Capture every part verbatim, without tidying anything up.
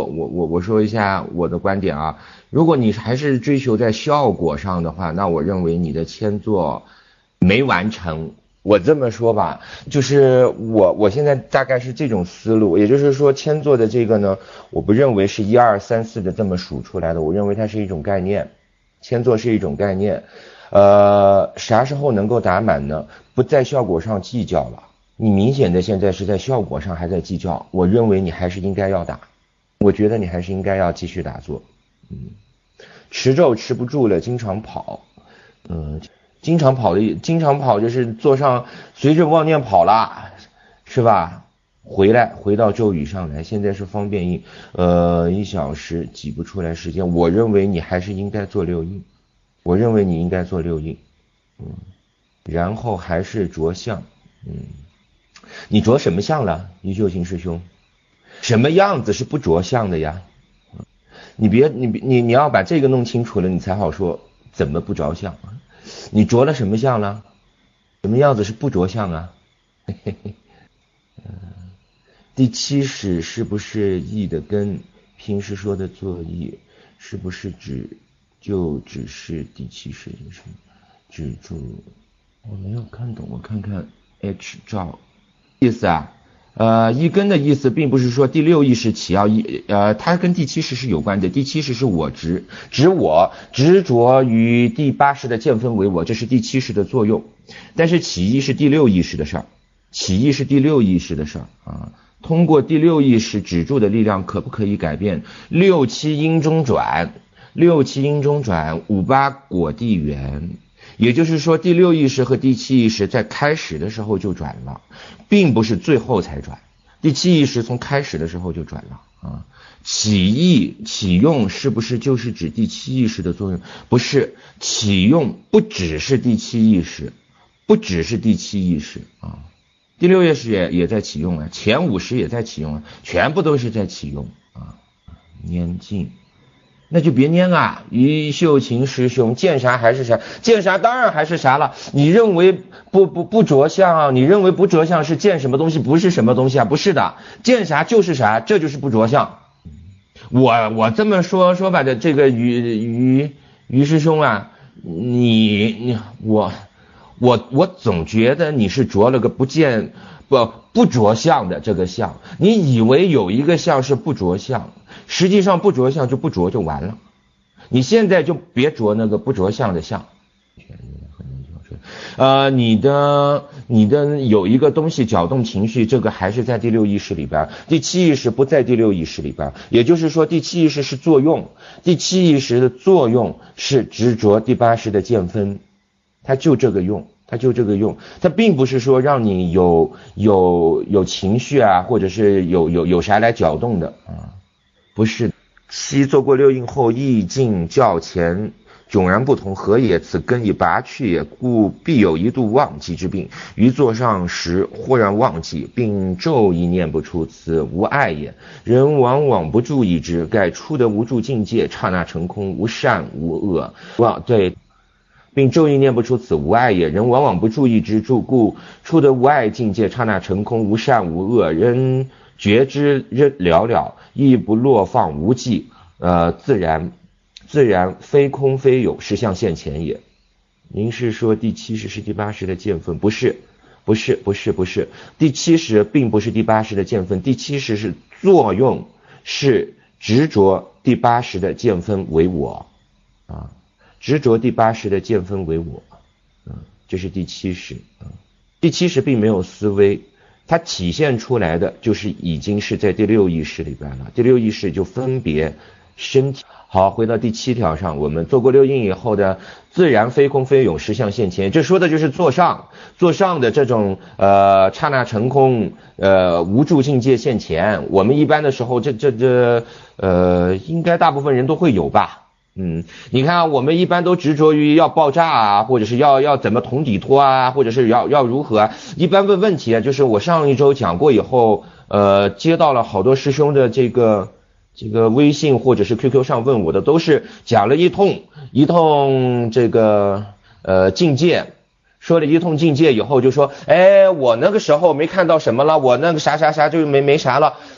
我我我说一下我的观点啊，如果你还是追求在效果上的话，那我认为你的签作没完成。我这么说吧，就是我我现在大概是这种思路，也就是说签作的这个呢，我不认为是一二三四的这么数出来的，我认为它是一种概念，签作是一种概念。呃，啥时候能够打满呢？不在效果上计较了。你明显的现在是在效果上还在计较，我认为你还是应该要打，我觉得你还是应该要继续打坐。嗯，持咒持不住了，经常跑，嗯，经常跑的，经常跑就是坐上随着妄念跑了，是吧？回来回到咒语上来，现在是方便印，呃，一小时挤不出来时间，我认为你还是应该做六印，我认为你应该做六印，嗯，然后还是着相，嗯。你着什么相了，于秀清师兄？什么样子是不着相的呀？你别你你你要把这个弄清楚了，你才好说怎么不着相。你着了什么相了？什么样子是不着相啊？嘿嘿嘿。嗯，第七识是不是意的根？平时说的作意是不是指就只是第七识就是指住？我没有看懂，我看看 H 照。意思啊，呃，一根的意思并不是说第六意识起要一，呃，它跟第七识是有关的。第七识是我执，执我执着于第八识的见分为我，这是第七识的作用。但是起意是第六意识的事儿，起意是第六意识的事儿啊。通过第六意识止住的力量，可不可以改变六七因中转？六七因中转，五八果地缘。也就是说，第六意识和第七意识在开始的时候就转了，并不是最后才转。第七意识从开始的时候就转了啊。起意起用是不是就是指第七意识的作用？不是，起用不只是第七意识，不只是第七意识啊。第六意识也也在启用啊，前五识也在启用啊，全部都是在启用啊。念经。那就别念啊，于秀琴师兄，见啥还是啥，见啥当然还是啥了。你认为不不不着相啊？你认为不着相是见什么东西，不是什么东西啊？不是的，见啥就是啥，这就是不着相。我我这么说说吧的，这个于于于师兄啊，你你我我我总觉得你是着了个不见不不着相的这个相，你以为有一个相是不着相。实际上不着相就不着就完了，你现在就别着那个不着相的相。呃，你的你的有一个东西搅动情绪，这个还是在第六意识里边，第七意识不在第六意识里边，也就是说第七意识是作用，第七意识的作用是执着第八识的见分，它就这个用。它就这个用，它并不是说让你有有有情绪啊，或者是有有有啥来搅动的啊。不是，七做过六印后，意境较前迥然不同，何也？此根已拔去也，故必有一度忘记之病。于座上时，忽然忘记，并昼亦念不出，此无碍也。人往往不注意之，盖出得无住境界，刹那成空，无善无恶。哇，对。并昼亦念不出，此无碍也。人往往不注意之，故出得无碍境界，刹那成空，无善无恶。人觉之了了，亦不落放无际，呃，自然自然非空非有，实相现前也。您是说第七识是第八识的见分？不是，不是，不是，不是。第七识并不是第八识的见分，第七识是作用，是执着第八识的见分为我啊。执着第八识的见分为我，嗯，这是第七识，嗯，第七识并没有思维，它体现出来的就是已经是在第六意识里边了，第六意识就分别身体。好，回到第七条上，我们做过六印以后的自然非空非有，实相现前，这说的就是座上座上的这种呃刹那成空，呃无住境界现前。我们一般的时候，这这这呃，应该大部分人都会有吧。嗯，你看我们一般都执着于要爆炸啊，或者是要要怎么捅底托啊，或者是要要如何啊。一般问问题啊，就是我上一周讲过以后，呃，接到了好多师兄的这个这个微信或者是 Q Q 上问我的，都是讲了一通一通这个呃境界，说了一通境界以后就说，哎，我那个时候没看到什么了，我那个啥啥啥就没没啥了。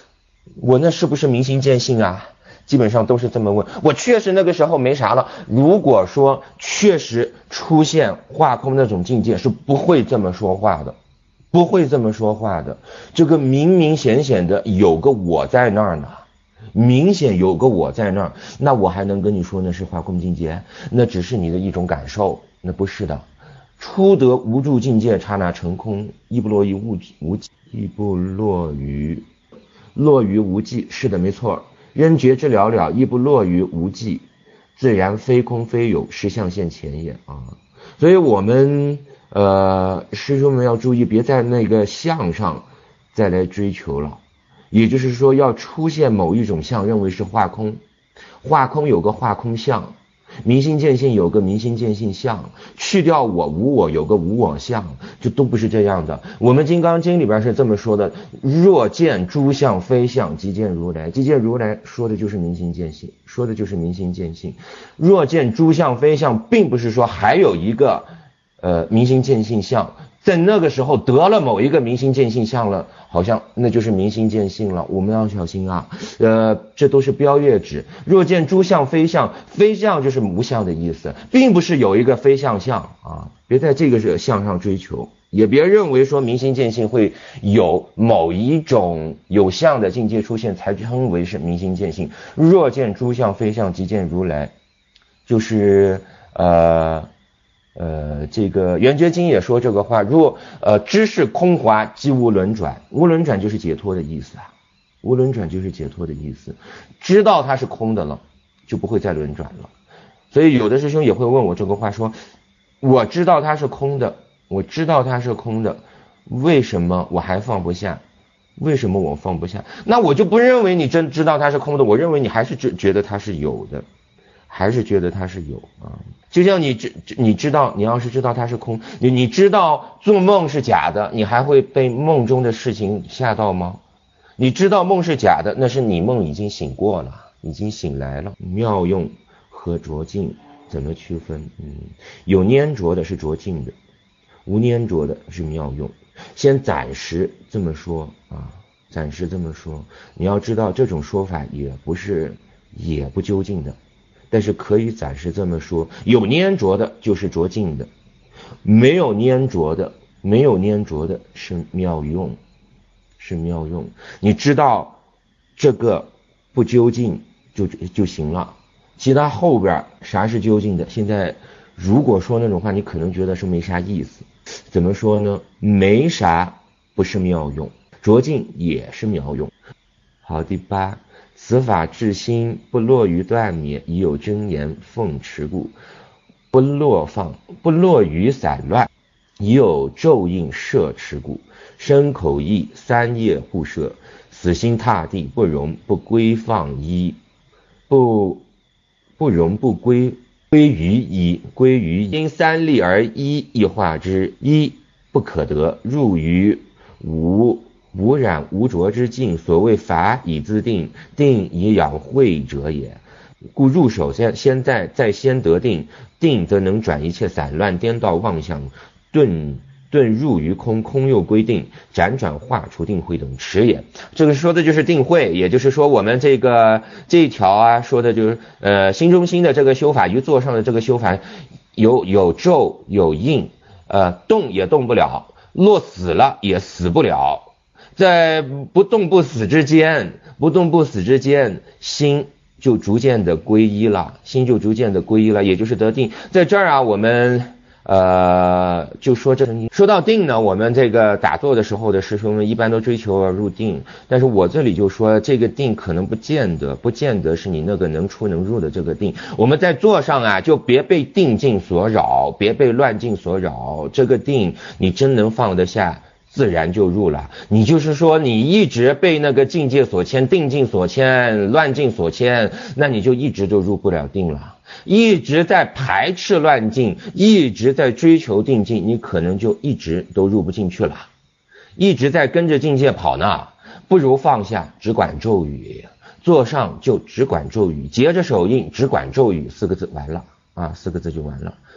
我那是不是明心见性啊？基本上都是这么问。我确实那个时候没啥了。如果说确实出现化空那种境界，是不会这么说话的，不会这么说话的。这个明明显显的有个我在那儿呢，明显有个我在那儿，那我还能跟你说那是化空境界？那只是你的一种感受，那不是的。初得无住境界，刹那成空，亦不落于无无亦不落于落于无际。是的，没错。人觉之了了，亦不落于无际，自然非空非有，实相现前也啊。所以我们呃师兄们要注意，别在那个相上再来追求了。也就是说，要出现某一种相，认为是化空，化空有个化空相，明心见性有个明心见性相，去掉我无我有个无我相，这都不是这样的。我们金刚经里边是这么说的：若见诸相非相，即见如来。即见如来说的就是明心见性，说的就是明心见性。若见诸相非相，并不是说还有一个呃明心见性相，在那个时候得了某一个明心见性相了，好像那就是明心见性了。我们要小心啊，呃，这都是标月指。若见诸相非相，非相就是无相的意思，并不是有一个非相相啊，别在这个相上追求，也别认为说明心见性会有某一种有相的境界出现才称为是明心见性。若见诸相非相，即见如来，就是呃。呃，这个圆觉经也说这个话，若呃知是空华，即无轮转。无轮转就是解脱的意思啊，无轮转就是解脱的意思。知道它是空的了，就不会再轮转了。所以有的师兄也会问我这个话，说我知道它是空的，我知道它是空的，为什么我还放不下？为什么我放不下？那我就不认为你真知道它是空的，我认为你还是觉得它是有的。还是觉得它是有啊，就像你知你知道，你要是知道它是空，你你知道做梦是假的，你还会被梦中的事情吓到吗？你知道梦是假的，那是你梦已经醒过了，已经醒来了。妙用和浊净怎么区分？嗯，有粘着的是浊净的，无粘着的是妙用。先暂时这么说啊，暂时这么说。你要知道，这种说法也不是也不究竟的。但是可以暂时这么说，有粘着的就是浊净的，没有粘着的，没有粘着的是妙用，是妙用。你知道这个不究竟就就行了，其他后边啥是究竟的，现在如果说那种话，你可能觉得是没啥意思。怎么说呢？没啥不是妙用，浊净也是妙用。好，第八。此法至心不落于断灭，已有真言奉持故；不落放，不落于散乱，已有咒印摄持故。身口意三业互摄，死心塌地，不容不归放一，不不容不归归于一，归于因三力而一，亦化之。一不可得，入于无。无染无着之境，所谓法以自定，定以养慧者也。故入手先先在在先得定，定则能转一切散乱颠倒妄想，顿顿入于空，空又归定，辗转化除定慧等持也。这个说的就是定慧，也就是说我们这个这一条啊，说的就是呃心中心的这个修法与座上的这个修法有有咒有印，呃动也动不了，落死了也死不了。在不动不死之间，不动不死之间，心就逐渐的归一了，心就逐渐的归一了，也就是得定。在这儿啊，我们呃就说这说到定呢，我们这个打坐的时候的师兄们一般都追求入定，但是我这里就说这个定可能不见得，不见得是你那个能出能入的这个定。我们在坐上啊，就别被定境所扰，别被乱境所扰，这个定你真能放得下，自然就入了。你就是说你一直被那个境界所牵，定境所牵，乱境所牵，那你就一直就入不了定了。一直在排斥乱境，一直在追求定境，你可能就一直都入不进去了。一直在跟着境界跑呢，不如放下，只管咒语，坐上就只管咒语，结着手印只管咒语，四个字完了啊，四个字就完了。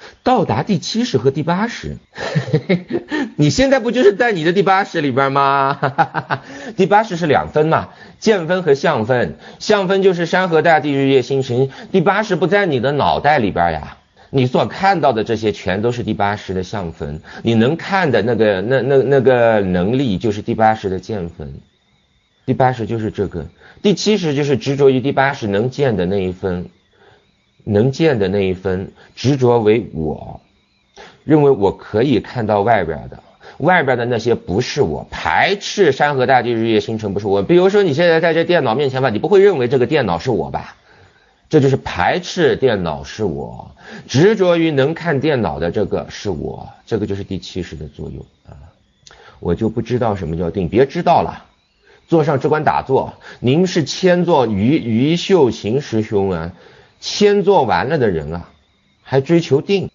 到达第七识和第八识，你现在不就是在你的第八识里边吗？第八识是两分嘛，见分和相分，相分就是山河大地日月星辰，第八识不在你的脑袋里边呀，你所看到的这些全都是第八识的相分，你能看的那个那那那个能力就是第八识的见分，第八识就是这个，第七识就是执着于第八识能见的那一分。能见的那一分执着为我，认为我可以看到外边的，外边的那些不是我，排斥山河大地日月星辰不是我。比如说你现在在这电脑面前吧，你不会认为这个电脑是我吧，这就是排斥电脑是我，执着于能看电脑的这个是我，这个就是第七识的作用啊。我就不知道什么叫定，别知道了，坐上只管打坐。您是谦坐于于秀行师兄啊，谦坐完了的人啊，还追求定。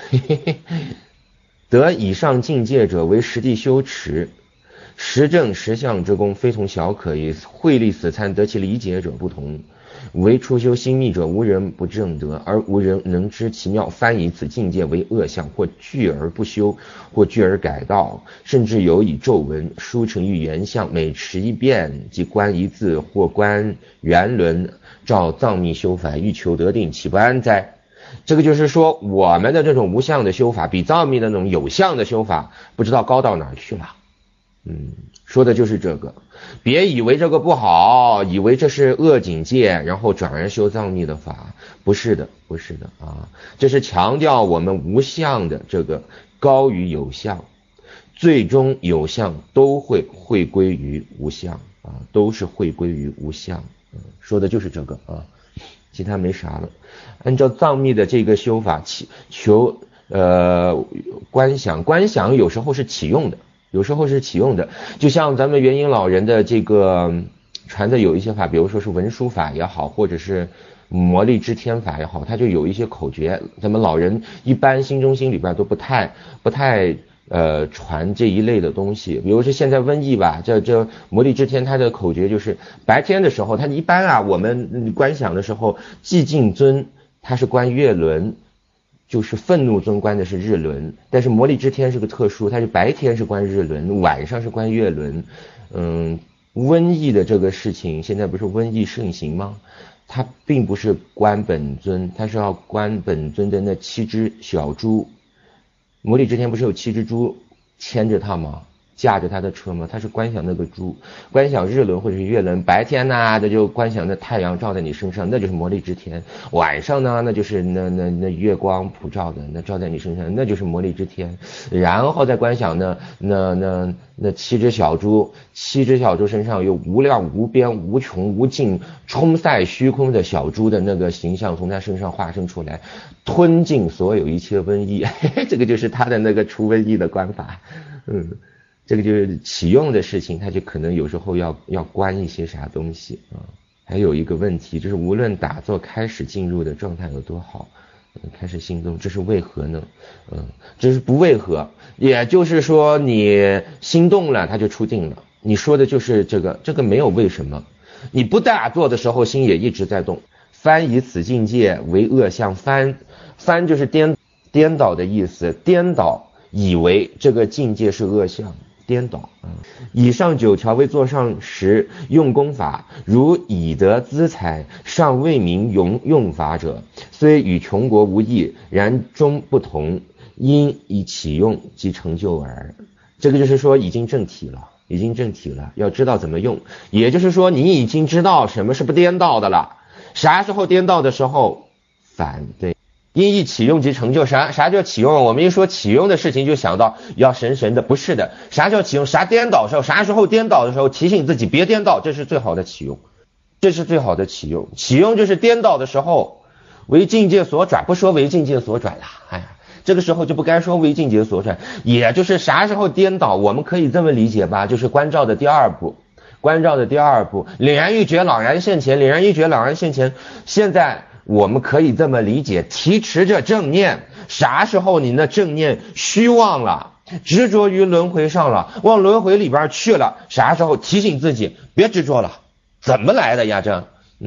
得以上境界者为实地修持，实证实相之功，非同小可也。慧力死参，得其理解者不同。为初修心密者，无人不正得，而无人能知其妙。翻以此境界为恶相，或拒而不修，或拒而改道，甚至有以咒文书成于原相，每持一遍即观一字，或观圆轮，照藏密修法，欲求得定，岂不安哉？这个就是说，我们的这种无相的修法，比藏密的那种有相的修法，不知道高到哪儿去了。嗯，说的就是这个，别以为这个不好，以为这是恶境界，然后转而修藏密的法，不是的，不是的啊，这是强调我们无相的这个高于有相，最终有相都会会归于无相啊，都是会归于无相。嗯，说的就是这个啊，其他没啥了。按照藏密的这个修法，求呃观想，观想有时候是启用的。有时候是启用的，就像咱们元婴老人的这个传的有一些法，比如说是文殊法也好，或者是魔力之天法也好，它就有一些口诀，咱们老人一般心中心里边都不太不太呃传这一类的东西。比如说现在瘟疫吧，这这魔力之天它的口诀就是白天的时候，它一般啊我们观想的时候，寂静尊它是观月轮，就是愤怒尊观的是日轮，但是魔力之天是个特殊，它是白天是观日轮，晚上是观月轮。嗯，瘟疫的这个事情，现在不是瘟疫盛行吗？它并不是观本尊，它是要观本尊的那七只小猪。魔力之天不是有七只猪牵着它吗？驾着他的车吗？他是观想那个猪，观想日轮或者是月轮。白天呢，那就观想那太阳照在你身上，那就是魔力之天；晚上呢，那就是那那那月光普照的，那照在你身上，那就是魔力之天。然后再观想那那那那七只小猪，七只小猪身上有无量无边无穷无尽冲塞虚空的小猪的那个形象从他身上化身出来，吞尽所有一切瘟疫。这个就是他的那个除瘟疫的观法。嗯。这个就是启用的事情，他就可能有时候要要关一些啥东西啊。还有一个问题，就是无论打坐开始进入的状态有多好，嗯、开始心动，这是为何呢？嗯，这是不为何，也就是说你心动了，它就出定了。你说的就是这个，这个没有为什么。你不打坐的时候，心也一直在动。翻以此境界为恶相，翻翻就是颠颠倒的意思，颠倒以为这个境界是恶相。颠倒啊！以上九条为座上时用功法，如以得资财，尚未明用用法者，虽与穷国无异，然终不同，因以启用即成就耳。这个就是说已经正体了，已经正体了，要知道怎么用。也就是说你已经知道什么是不颠倒的了。啥时候颠倒的时候反对。因意启用即成就，啥啥叫启用？我们一说启用的事情就想到要神神的，不是的。啥叫启用？啥颠倒的时候，啥时候颠倒的时候提醒自己别颠倒，这是最好的启用，这是最好的启用。启用就是颠倒的时候为境界所转，不说为境界所转了，哎呀，这个时候就不该说为境界所转，也就是啥时候颠倒，我们可以这么理解吧，就是观照的第二步。观照的第二步，凛然欲觉，朗然现前，凛然欲觉，朗然现前。现在我们可以这么理解，提持着正念，啥时候你那正念虚妄了，执着于轮回上了，往轮回里边去了，啥时候提醒自己别执着了。怎么来的呀这？嗯，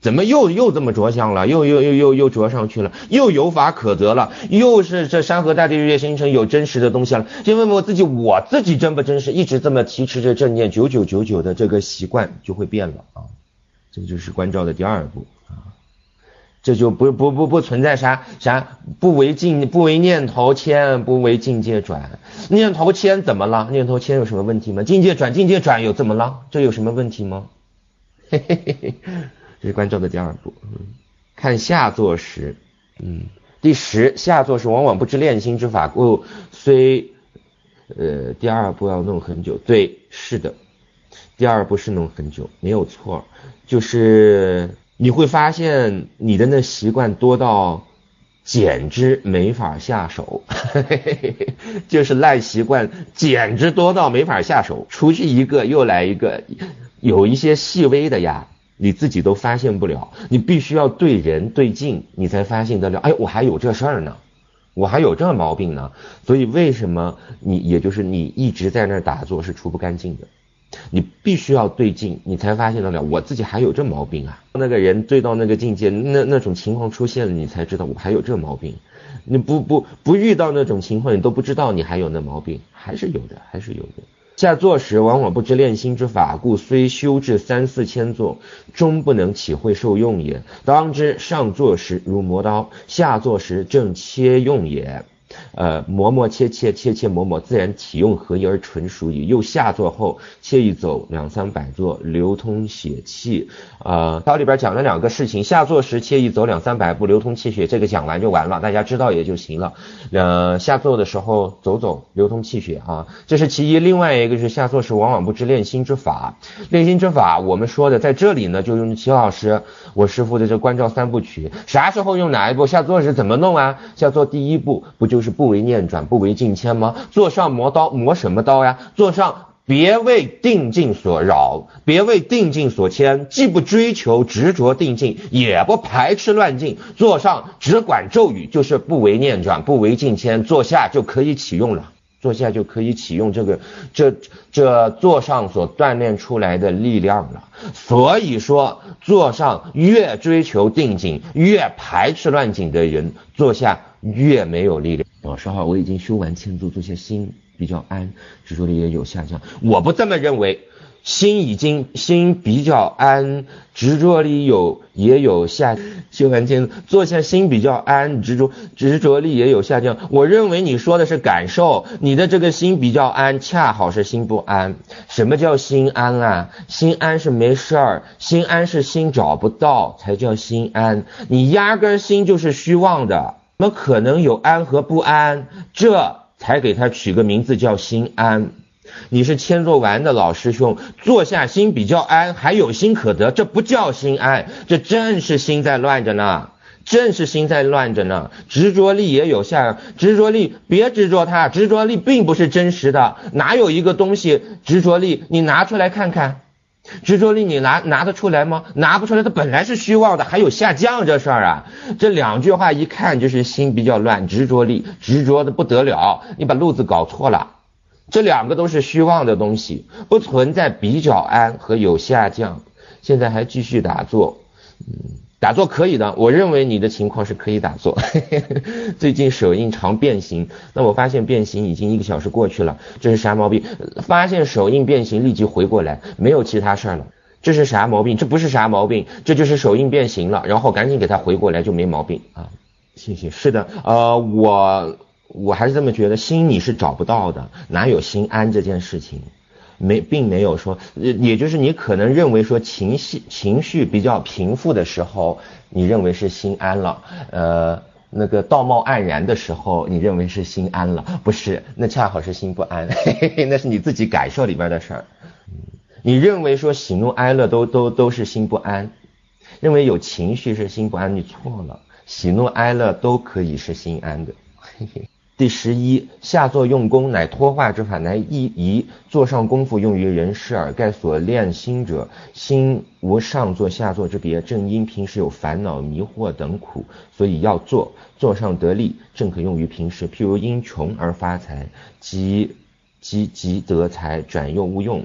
怎么又又这么着相了？又又又又又着上去了，又有法可得了，又是这山河大地日月星辰有真实的东西了。先问问我自己，我自己真不真实？一直这么提持着正念九九九九的这个习惯就会变了啊。这就是观照的第二步啊。这就不不不不存在啥啥不为境不为念头牵，不为境界转。念头牵怎么了？念头牵有什么问题吗？境界转境界转有怎么了？这有什么问题吗？嘿嘿嘿嘿。这是观照的第二步。嗯，看下座时，嗯，第十，下座时往往不知练心之法故，虽呃第二步要弄很久。对，是的，第二步是弄很久，没有错。就是你会发现你的那习惯多到简直没法下手，就是烂习惯简直多到没法下手，出去一个又来一个，有一些细微的呀你自己都发现不了，你必须要对人对境你才发现得了。哎，我还有这事儿呢，我还有这毛病呢。所以为什么你也就是你一直在那儿打坐是除不干净的，你必须要对境你才发现得了我自己还有这毛病啊。那个人对到那个境界，那那种情况出现了，你才知道我还有这毛病。你不不不遇到那种情况，你都不知道你还有那毛病，还是有的，还是有的。下座时往往不知练心之法故，虽修至三四千座，终不能体会受用也。当知上座时如磨刀，下座时正切用也。呃，磨磨切切，切切磨磨，自然体用合一而纯熟矣。又下座后切一走两三百座，流通血气。呃，它里边讲了两个事情，下座时切一走两三百步，流通气血，这个讲完就完了，大家知道也就行了。呃，下座的时候走走，流通气血啊，这是其一。另外一个是下座时往往不知练心之法。练心之法，我们说的在这里呢，就用齐老师我师父的这观照三部曲。啥时候用哪一步？下座时怎么弄啊？下座第一步不就是不为念转，不为境迁吗？座上磨刀，磨什么刀呀？座上别为定境所扰，别为定境所牵，既不追求执着定境，也不排斥乱境。座上只管咒语，就是不为念转，不为境迁，坐下就可以启用了。坐下就可以启用这个这这座上所锻炼出来的力量了。所以说座上越追求定境，越排斥乱境的人，坐下越没有力量。老师好，我已经修完千座，坐下心比较安，执着力也有下降。我不这么认为，心已经心比较安，执着力有也有下，修完千坐下心比较安，执着执着力也有下降。我认为你说的是感受，你的这个心比较安，恰好是心不安。什么叫心安啊？心安是没事儿，心安是心找不到才叫心安。你压根心就是虚妄的，怎么可能有安和不安？这才给他取个名字叫心安。你是千座完的老师兄，坐下心比较安，还有心可得，这不叫心安，这正是心在乱着呢，正是心在乱着呢。执着力也有下，执着力别执着它，执着力并不是真实的，哪有一个东西执着力，你拿出来看看，执着力你拿拿得出来吗？拿不出来，它本来是虚妄的，还有下降这事儿啊。这两句话一看就是心比较乱，执着力执着的不得了，你把路子搞错了。这两个都是虚妄的东西，不存在比较安和有下降。现在还继续打坐，嗯，打坐可以的，我认为你的情况是可以打坐。最近手印常变形，那我发现变形已经一个小时过去了，这是啥毛病？发现手印变形立即回过来，没有其他事儿了。这是啥毛病？这不是啥毛病，这就是手印变形了，然后赶紧给它回过来就没毛病啊。谢谢。是的，呃，我。我还是这么觉得，心你是找不到的，哪有心安这件事情？没，并没有说，也就是你可能认为说情绪情绪比较平复的时候，你认为是心安了，呃，那个道貌岸然的时候，你认为是心安了，不是，那恰好是心不安，嘿嘿，那是你自己感受里边的事儿。你认为说喜怒哀乐都都都是心不安，认为有情绪是心不安，你错了，喜怒哀乐都可以是心安的，嘿嘿。第十一，下座用功乃脱化之法，乃一宜座上功夫用于人事耳。盖所练心者，心无上座下座之别，正因平时有烦恼迷惑等苦，所以要坐，座上得力，正可用于平时。譬如因穷而发财，即即即得财，转又无用，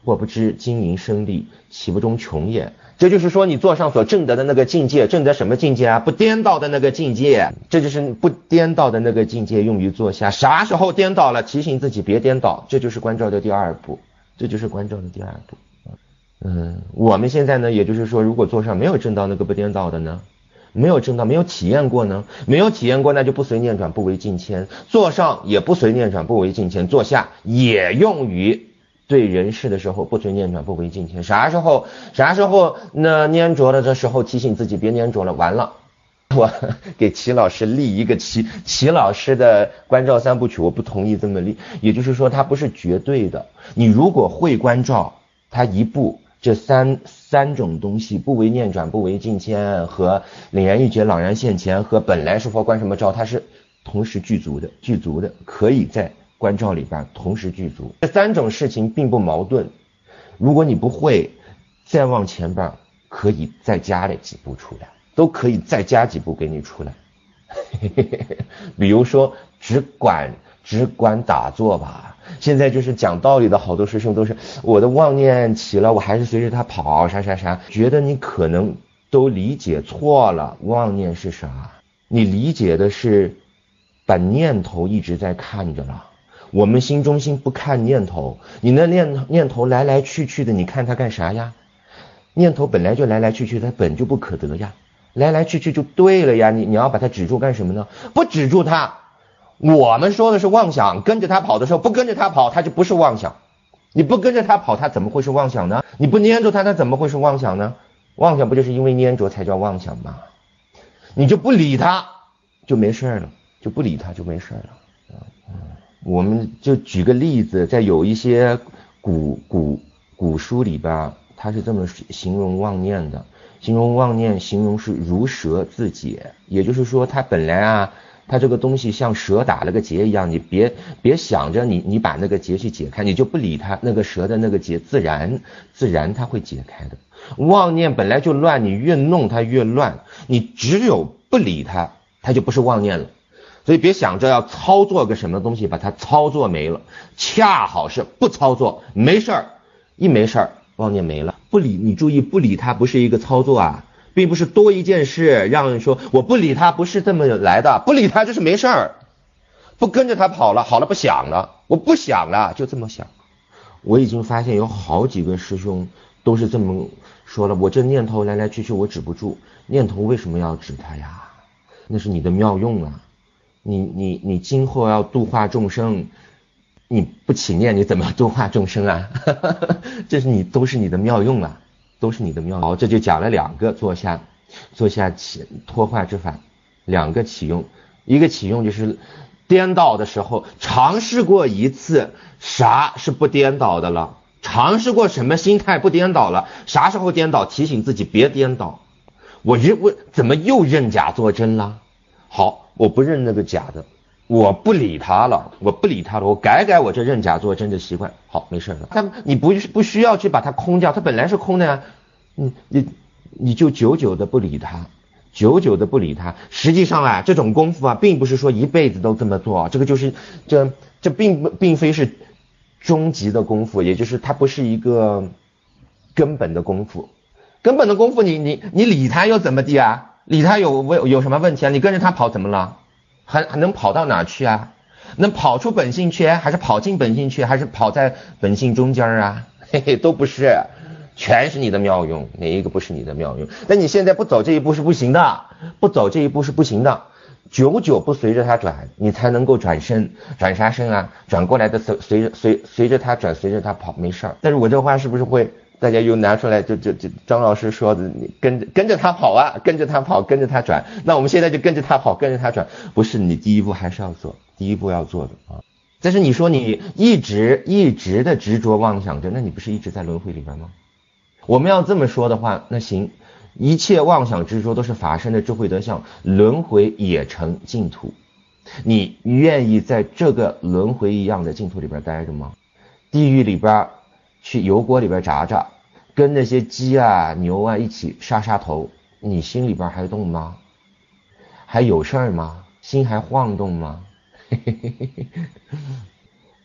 或不知经营生利，岂不中穷也？这就是说你座上所证得的那个境界，证得什么境界啊？不颠倒的那个境界，这就是不颠倒的那个境界，用于坐下。啥时候颠倒了，提醒自己别颠倒，这就是观照的第二步，这就是观照的第二步。嗯，我们现在呢，也就是说，如果座上没有证到那个不颠倒的呢，没有证到，没有体验过呢，没有体验过，那就不随念转，不为境迁。座上也不随念转，不为境迁，座下也用于对人事的时候不随念转，不为境迁。啥时候啥时候那粘着了的时候，提醒自己别粘着了，完了。我给齐老师立一个齐齐老师的观照三部曲，我不同意这么立，也就是说它不是绝对的。你如果会观照，它一步这三三种东西，不为念转，不为境迁和凛然一觉朗然现前和本来是佛观什么照，它是同时具足的，具足的，可以在观照里边同时具足。这三种事情并不矛盾，如果你不会，再往前边可以再加了几步出来，都可以再加几步给你出来。比如说只管只管打坐吧，现在就是讲道理的好多师兄都是我的妄念起了，我还是随着他跑啥啥啥，觉得你可能都理解错了。妄念是啥？你理解的是把念头一直在看着了。我们心中心不看念头，你那念念头来来去去的，你看它干啥呀？念头本来就来来去去，它本就不可得呀，来来去去就对了呀，你你要把它止住干什么呢？不止住它。我们说的是妄想，跟着他跑的时候，不跟着他跑，他就不是妄想。你不跟着他跑，他怎么会是妄想呢？你不粘着他，他怎么会是妄想呢？妄想不就是因为粘着才叫妄想吗？你就不理他，就没事了，就不理他就没事了。我们就举个例子，在有一些古古古书里边，他是这么形容妄念的，形容妄念，形容是如蛇自解，也就是说，他本来啊。它这个东西像蛇打了个结一样，你别别想着你你把那个结去解开，你就不理它，那个蛇的那个结自然自然它会解开的。妄念本来就乱，你越弄它越乱，你只有不理它，它就不是妄念了。所以别想着要操作个什么东西把它操作没了，恰好是不操作没事儿，一没事儿妄念没了。不理，你注意，不理它不是一个操作啊，并不是多一件事让人说我不理他，不是这么来的。不理他就是没事儿，不跟着他跑了，好了不想了，我不想了，就这么想。我已经发现有好几个师兄都是这么说了，我这念头来来去去我止不住，念头为什么要止它呀？那是你的妙用啊，你你你今后要度化众生，你不起念你怎么度化众生啊？这是你都是你的妙用啊，都是你的妙用。好，这就讲了两个坐下坐下起脱化之法，两个启用。一个启用就是颠倒的时候尝试过一次啥是不颠倒的了，尝试过什么心态不颠倒了，啥时候颠倒提醒自己别颠倒。我认我怎么又认假做真了？好，我不认那个假的，我不理他了，我不理他了，我改改我这认假做真的习惯，好，没事了。但你不不需要去把它空掉，它本来是空的呀，你你你就久久的不理他，久久的不理他。实际上啊，这种功夫啊，并不是说一辈子都这么做，这个就是这这并不并非是终极的功夫，也就是它不是一个根本的功夫。根本的功夫你，你你你理他又怎么地啊？理他有有有什么问题啊？你跟着他跑怎么了？还还能跑到哪去啊？能跑出本性去，还是跑进本性去，还是跑在本性中间啊？嘿嘿，都不是，全是你的妙用，哪一个不是你的妙用？但你现在不走这一步是不行的，不走这一步是不行的。久久不随着他转，你才能够转身。转啥身啊？转过来的随随着随随着他转，随着他跑，没事儿。但是我这话是不是会大家又拿出来，就就就张老师说的，你跟着跟着他跑啊，跟着他跑，跟着他转。那我们现在就跟着他跑，跟着他转，不是，你第一步还是要做，第一步要做的啊。但是你说你一直一直的执着妄想着，那你不是一直在轮回里边吗？我们要这么说的话，那行，一切妄想执着都是法身的智慧德相，轮回也成净土。你愿意在这个轮回一样的净土里边待着吗？地狱里边去油锅里边炸炸，跟那些鸡啊牛啊一起杀杀头，你心里边还动吗？还有事儿吗？心还晃动吗？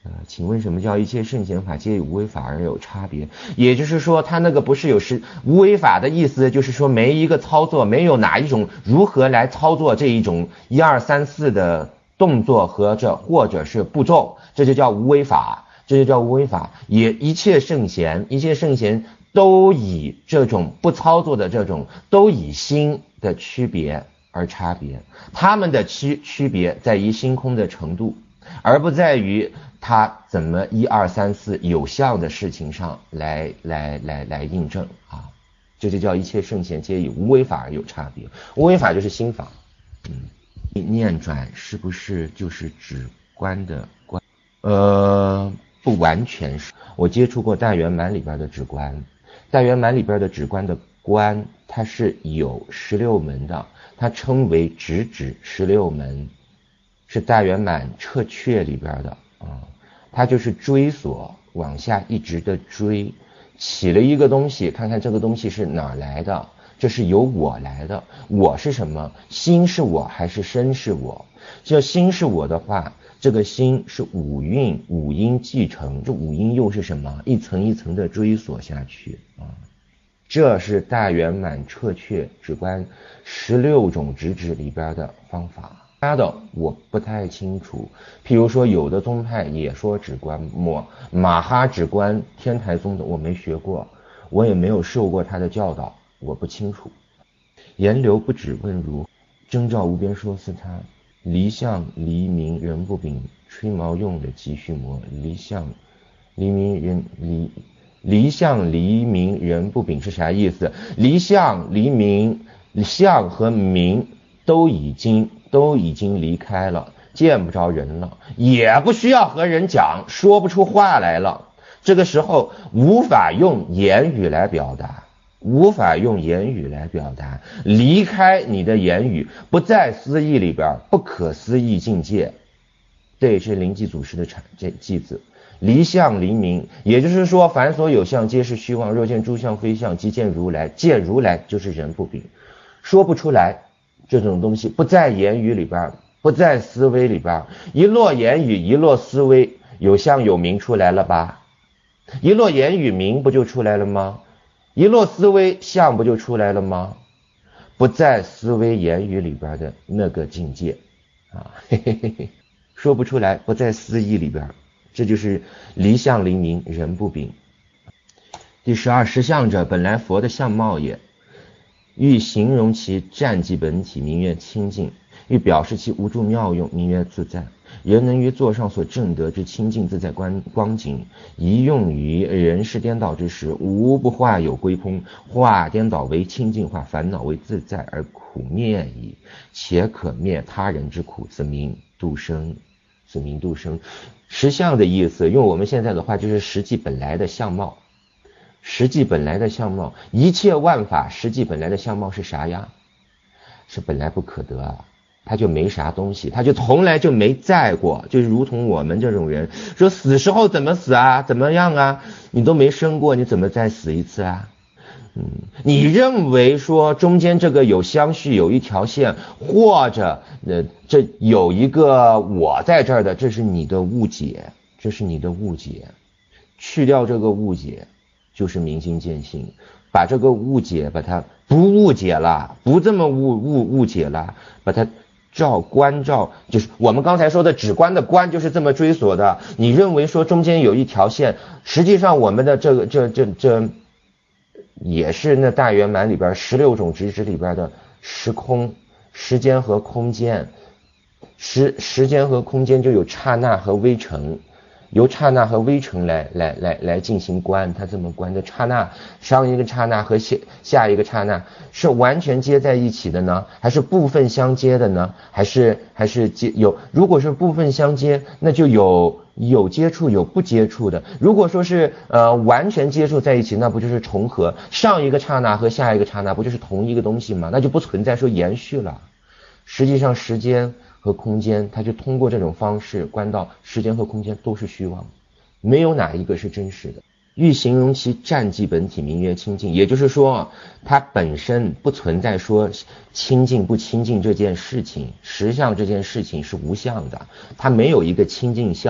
呃，请问什么叫一切圣贤法皆与无为法而有差别？也就是说，他那个不是有是无为法的意思，就是说每一个操作没有哪一种如何来操作这一种一二三四的动作和这或者是步骤，这就叫无为法，这就叫无为法。也一切圣贤，一切圣贤都以这种不操作的这种，都以心的区别而差别，他们的区区别在于心空的程度，而不在于他怎么一二三四有效的事情上来来来来印证啊，这就叫一切圣贤皆以无为法而有差别。无为法就是心法。嗯，念转是不是就是指观的观？呃，不完全是。我接触过大圆满里边的止观，大圆满里边的止观的观，它是有十六门的，它称为直指十六门，是大圆满彻确里边的啊。它就是追索往下一直的追，起了一个东西，看看这个东西是哪来的，这是由我来的。我是什么？心是我还是身是我？这心是我的话，这个心是五蕴五阴继承，这五阴又是什么？一层一层的追索下去啊。这是大圆满彻确止观十六种直指里边的方法。他的我不太清楚，譬如说有的宗派也说止观，我马哈止观天台宗的我没学过，我也没有受过他的教导，我不清楚。言流不止问如，征兆无边说似他，离相离明人不秉，吹毛用的急须磨，离相离明人离离相离明人不秉是啥意思？离相离明，相和明都已经都已经离开了，见不着人了，也不需要和人讲，说不出话来了。这个时候无法用言语来表达，无法用言语来表达，离开你的言语，不在思义里边，不可思议境界。这也是灵济祖师的这句子。离相离明，也就是说凡所有相皆是虚妄，若见诸相非相，即见如来，见如来就是人不秉，说不出来。这种东西不在言语里边，不在思维里边，一落言语一落思维，有相有明出来了吧？一落言语明不就出来了吗？一落思维相不就出来了吗？不在思维言语里边的那个境界啊，嘿嘿嘿嘿，说不出来，不在思意里边，这就是离相离明人不秉。第十二，实相者本来佛的相貌也，欲形容其战绩本体，名曰清净；欲表示其无住妙用，名曰自在。人能于座上所证得之清净自在光光景，宜用于人事颠倒之时，无不化有归空，化颠倒为清净，化烦恼为自在，而苦灭矣。且可灭他人之苦，此名度生，此名度生。实相的意思，用我们现在的话就是实际本来的相貌。实际本来的相貌，一切万法实际本来的相貌是啥呀？是本来不可得啊，他就没啥东西，他就从来就没在过，就是如同我们这种人说死时候怎么死啊，怎么样啊，你都没生过，你怎么再死一次啊？嗯，你认为说中间这个有相续，有一条线，或者呃这有一个我在这儿的，这是你的误解，这是你的误解，去掉这个误解就是明心见性，把这个误解把它不误解了，不这么误误误解了，把它照观照，就是我们刚才说的止观的观就是这么追索的。你认为说中间有一条线，实际上我们的这个这这这也是那大圆满里边十六种直指里边的时空、时间和空间，时时间和空间就有刹那和微尘。由刹那和微尘来来来来进行观，它这么观的刹那，上一个刹那和下下一个刹那是完全接在一起的呢，还是部分相接的呢？还是还是接有？如果是部分相接，那就有有接触有不接触的。如果说是呃完全接触在一起，那不就是重合？上一个刹那和下一个刹那不就是同一个东西吗？那就不存在说延续了。实际上时间和空间，它就通过这种方式观到时间和空间都是虚妄，没有哪一个是真实的。欲形容其战绩本体，名曰清净，也就是说它本身不存在说清净不清净这件事情，实相这件事情是无相的，它没有一个清净相，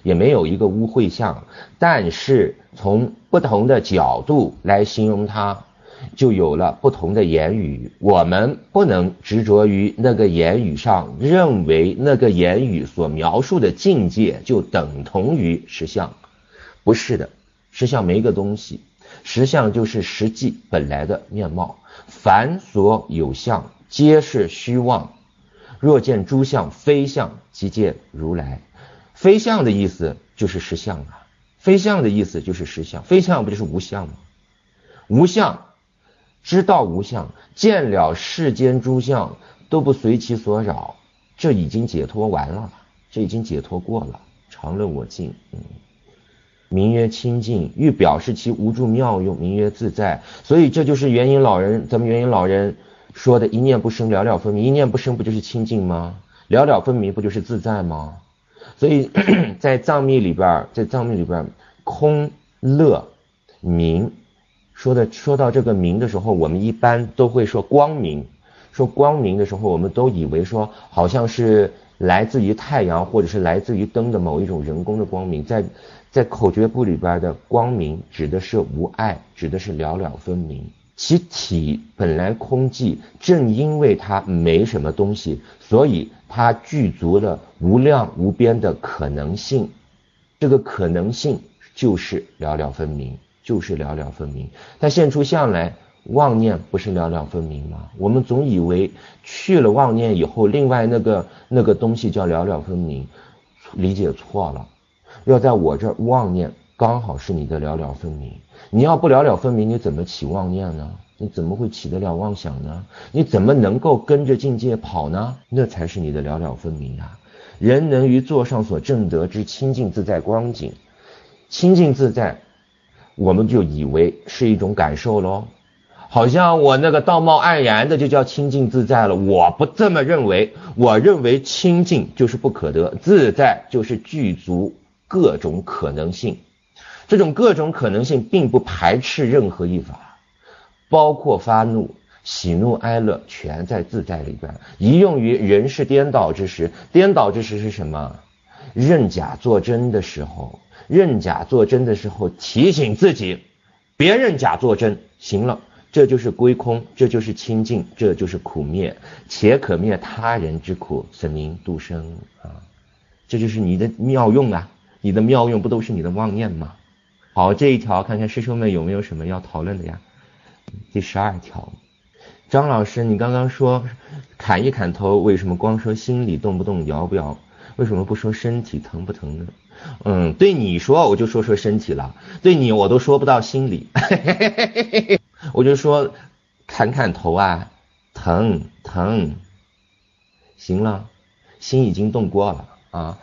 也没有一个污秽相，但是从不同的角度来形容它，就有了不同的言语。我们不能执着于那个言语上，认为那个言语所描述的境界就等同于实相，不是的。实相没个东西，实相就是实际本来的面貌，凡所有相皆是虚妄，若见诸相非相，即见如来。非相的意思就是实相啊，非相的意思就是实相，非相不就是无相吗？无相，知道无相，见了世间诸相都不随其所扰，这已经解脱完了，这已经解脱过了，常乐我净。嗯，名曰清净，欲表示其无住妙用，名曰自在。所以这就是元音老人，咱们元音老人说的一念不生，了了分明。一念不生不就是清净吗？了了分明不就是自在吗？所以在藏密里边，在藏密里边，空乐明说的说到这个明的时候，我们一般都会说光明。说光明的时候，我们都以为说好像是来自于太阳或者是来自于灯的某一种人工的光明。在在口诀部里边的光明指的是无碍，指的是了了分明。其体本来空寂，正因为它没什么东西，所以它具足了无量无边的可能性。这个可能性就是了了分明，就是了了分明。它现出相来，妄念不是了了分明吗？我们总以为去了妄念以后，另外那个那个东西叫了了分明，理解错了。要在我这妄念刚好是你的了了分明，你要不了了分明，你怎么起妄念呢？你怎么会起得了妄想呢？你怎么能够跟着境界跑呢？那才是你的了了分明啊！人能于座上所证得之清净自在光景，清净自在我们就以为是一种感受咯，好像我那个道貌岸然的就叫清净自在了。我不这么认为，我认为清净就是不可得，自在就是具足各种可能性。这种各种可能性并不排斥任何一法，包括发怒、喜怒哀乐全在自在里边。一用于人事颠倒之时，颠倒之时是什么？认假作真的时候，认假作真的时候提醒自己别认假作真，行了，这就是归空，这就是清净，这就是苦灭，且可灭他人之苦，神明度生啊！这就是你的妙用啊！你的妙用不都是你的妄念吗？好，这一条看看师兄们有没有什么要讨论的呀？第十二条，张老师，你刚刚说砍一砍头，为什么光说心里动不动、摇不摇？为什么不说身体疼不疼呢？嗯，对你说我就说说身体了，对你我都说不到心里，我就说砍砍头啊，疼疼，行了，心已经动过了啊，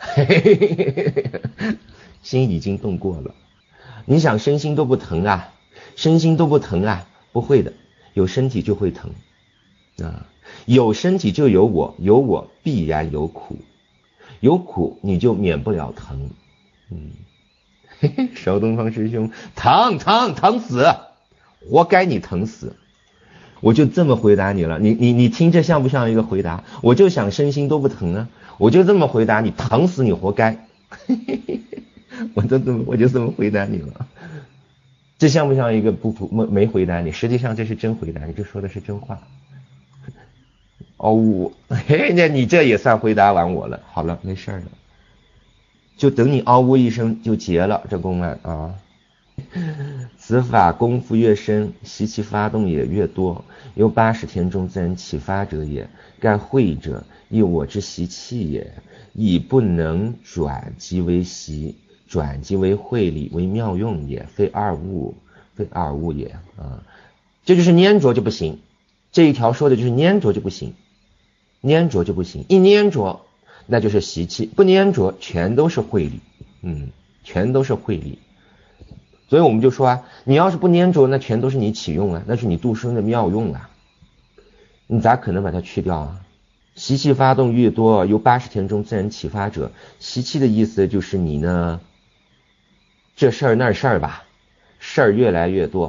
心已经动过了。你想身心都不疼啊，身心都不疼啊，不会的，有身体就会疼啊，有身体就有我，有我必然有苦，有苦你就免不了疼。嗯，嘿嘿，邵东方师兄，疼疼疼死，活该你疼死。我就这么回答你了，你你你听这像不像一个回答？我就想身心都不疼啊，我就这么回答你，疼死你活该。嘿嘿嘿，我都这么我就这么回答你了，这像不像一个不没没回答你？实际上这是真回答，你这说的是真话。哦，我嘿，那你这也算回答完我了。好了，没事了，就等你嗷呜一声就结了这公案啊。此法功夫越深，习气发动也越多，由八十天中自然启发者也。盖慧者，亦我之习气也，亦不能转即为习，转即为慧理，为妙用也，非二物，非二物也啊。这就是粘着就不行，这一条说的就是粘着就不行，粘着就不行，一粘着那就是习气，不粘着全都是慧理，嗯，全都是慧理。所以我们就说啊，你要是不粘着，那全都是你启用啊，那是你度生的妙用啊，你咋可能把它去掉啊？习气发动越多，由八十天中自然启发者，习气的意思就是你呢，这事儿那事儿吧，事儿越来越多，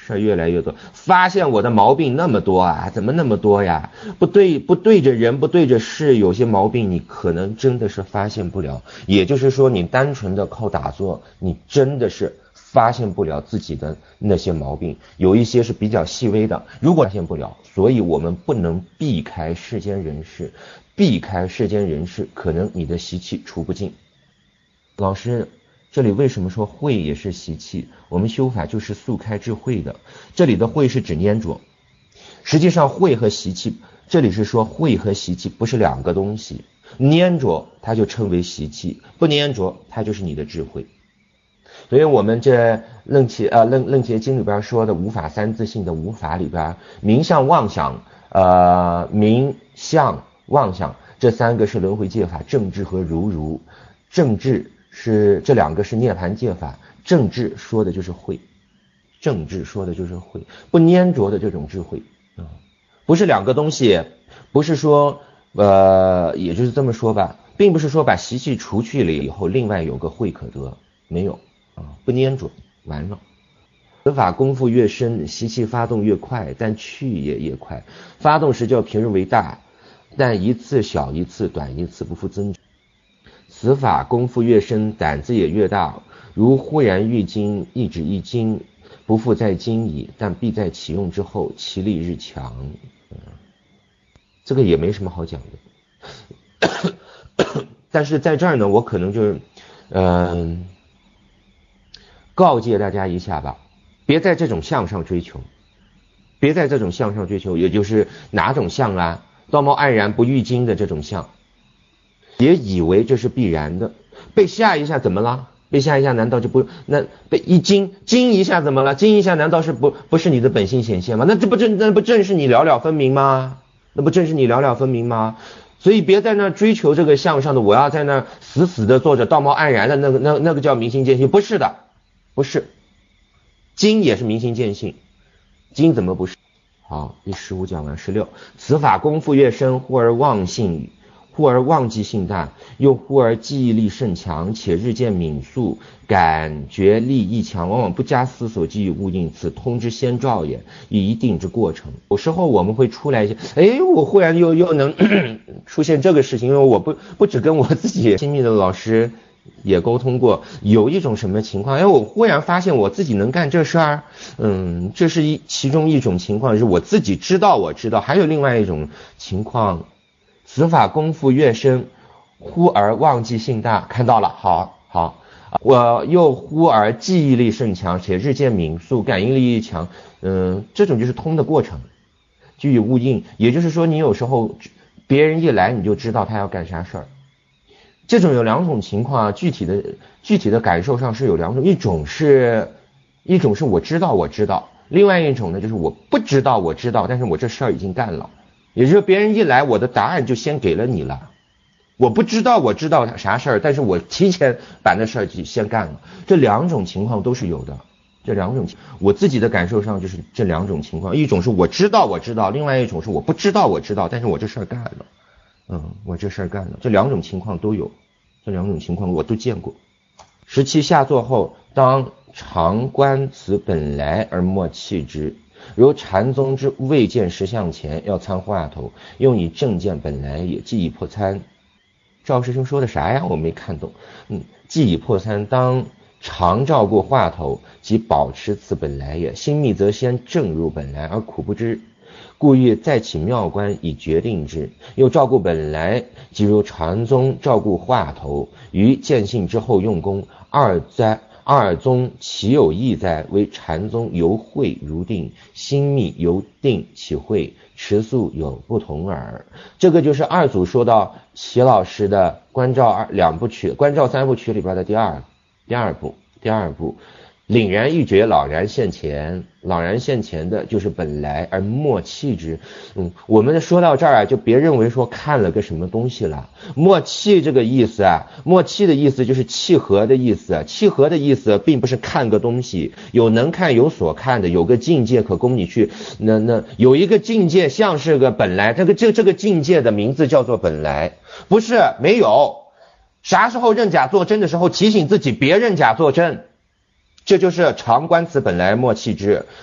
事儿越来越多，发现我的毛病那么多啊，怎么那么多呀？不对，不对着人，不对着事，有些毛病你可能真的是发现不了。也就是说，你单纯的靠打坐，你真的是发现不了自己的那些毛病，有一些是比较细微的，如果发现不了，所以我们不能避开世间人事，避开世间人事，可能你的习气除不尽。老师，这里为什么说慧也是习气？我们修法就是速开智慧的，这里的慧是指粘着，实际上慧和习气，这里是说慧和习气不是两个东西，粘着它就称为习气，不粘着它就是你的智慧。所以我们这楞伽呃楞楞伽经里边说的无法三自性的无法里边，名相妄想呃名相妄想这三个是轮回戒法，正智和如如。正智是这两个是涅槃戒法，正智说的就是慧，正智说的就是慧，不粘着的这种智慧啊、嗯，不是两个东西，不是说呃也就是这么说吧，并不是说把习气除去了以后另外有个慧可得，没有啊，不粘着完了。此法功夫越深，习气发动越快，但去也越快。发动时叫平日为大，但一次小一次短一次，不复增长。此法功夫越深，胆子也越大，如忽然欲精，一指一精，不复在精矣，但必在启用之后，其力日强。嗯、这个也没什么好讲的。但是在这儿呢，我可能就是嗯、呃、告诫大家一下吧，别在这种相上追求，别在这种相上追求，也就是哪种相啊，道貌岸然不喻经的这种相，也以为这是必然的。被吓一下怎么了？被吓一下难道就不那被一惊惊一下怎么了？惊一下难道是不不是你的本性显现吗？那这不正那不正是你了了分明吗？那不正是你了了分明吗？所以别在那追求这个相上的，我要在那死死的做着道貌岸然的那个那那个叫明心见性，不是的，不是。经也是明心见性，经怎么不是？好，第十五讲完。十六，此法功夫越深，忽而忘性忽而忘记性大，又忽而记忆力甚强，且日渐敏速，感觉力亦强，往往不加思索即悟应，此通之先兆也，以一定之过程。有时候我们会出来一些，哎，我忽然又又能出现这个事情，因为我不不只跟我自己亲密的老师也沟通过，有一种什么情况，哎，我忽然发现我自己能干这事儿，嗯，这是一其中一种情况，是我自己知道我知道，还有另外一种情况。此法功夫越深，忽而忘记性大，看到了，好好，我又忽而记忆力甚强，且日渐敏速，感应力亦强，嗯，这种就是通的过程，具以悟应。也就是说，你有时候别人一来你就知道他要干啥事儿。这种有两种情况，具体的具体的感受上是有两种，一种是一种是我知道我知道，另外一种呢就是我不知道我知道，但是我这事儿已经干了。也就是说别人一来我的答案就先给了你了，我不知道我知道啥事儿，但是我提前把那事儿就先干了。这两种情况都是有的，这两种我自己的感受上就是这两种情况，一种是我知道我知道，另外一种是我不知道我知道，但是我这事儿干了，嗯，我这事儿干了，这两种情况都有，这两种情况我都见过。十七，下座后当常观此本来而莫弃之，如禅宗之未见实相前，要参话头，用以正见本来也，既已破参。赵师兄说的啥呀？我没看懂。嗯，既已破参，当常照顾话头，即保持此本来也。心密则先正入本来，而苦不知，故欲再起妙观以决定之。又照顾本来，即如禅宗照顾话头，于见性之后用功，二在二宗其有异在？为禅宗由慧如定，心密由定起慧，持素有不同耳。这个就是二祖说到齐老师的观照二两部曲，观照三部曲里边的第二第二部第二部凛然一觉，朗然现前。朗然现前的就是本来而莫弃之。嗯，我们说到这儿啊，就别认为说看了个什么东西了。莫弃这个意思啊，莫弃的意思就是契合的意思。契合的意思并不是看个东西，有能看有所看的，有个境界可供你去。那那有一个境界像是个本来，这个这这个境界的名字叫做本来，不是没有。啥时候认假作真的时候，提醒自己别认假作真。这就是常观此本来莫弃之。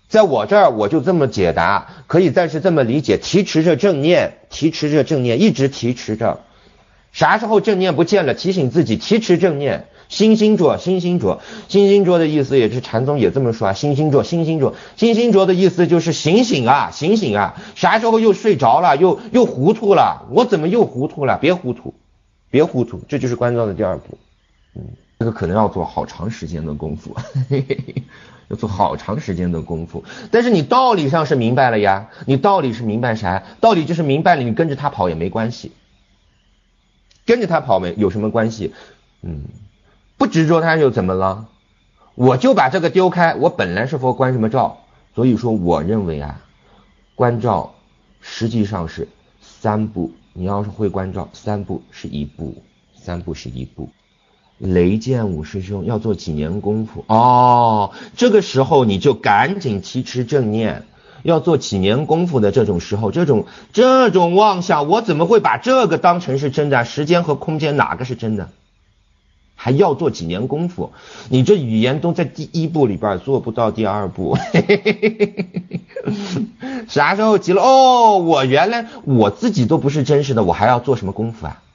在我这儿我就这么解答，可以暂时这么理解，提持着正念，提持着正念，一直提持着。啥时候正念不见了，提醒自己提持正念。星星座，星星座，星星座的意思也是禅宗也这么说啊，星星座，星星座，星星座的意思就是醒醒啊，醒醒啊，啥时候又睡着了，又又糊涂了，我怎么又糊涂了？别糊涂，别糊涂，这就是关照的第二步。嗯，这个可能要做好长时间的功夫，嘿嘿嘿，要做好长时间的功夫。但是你道理上是明白了呀，你道理是明白啥？道理就是明白了，你跟着他跑也没关系，跟着他跑没有什么关系，嗯。不执着它又怎么了？我就把这个丢开，我本来是佛关什么照？所以说我认为啊，关照实际上是三步，你要是会关照，三步是一步，三步是一步。雷剑五师兄要做几年功夫哦，这个时候你就赶紧提持正念，要做几年功夫的这种时候，这种这种妄想，我怎么会把这个当成是真的？时间和空间哪个是真的？还要做几年功夫，你这语言都在第一步里边做不到第二步，啥时候急了？哦，我原来我自己都不是真实的，我还要做什么功夫啊？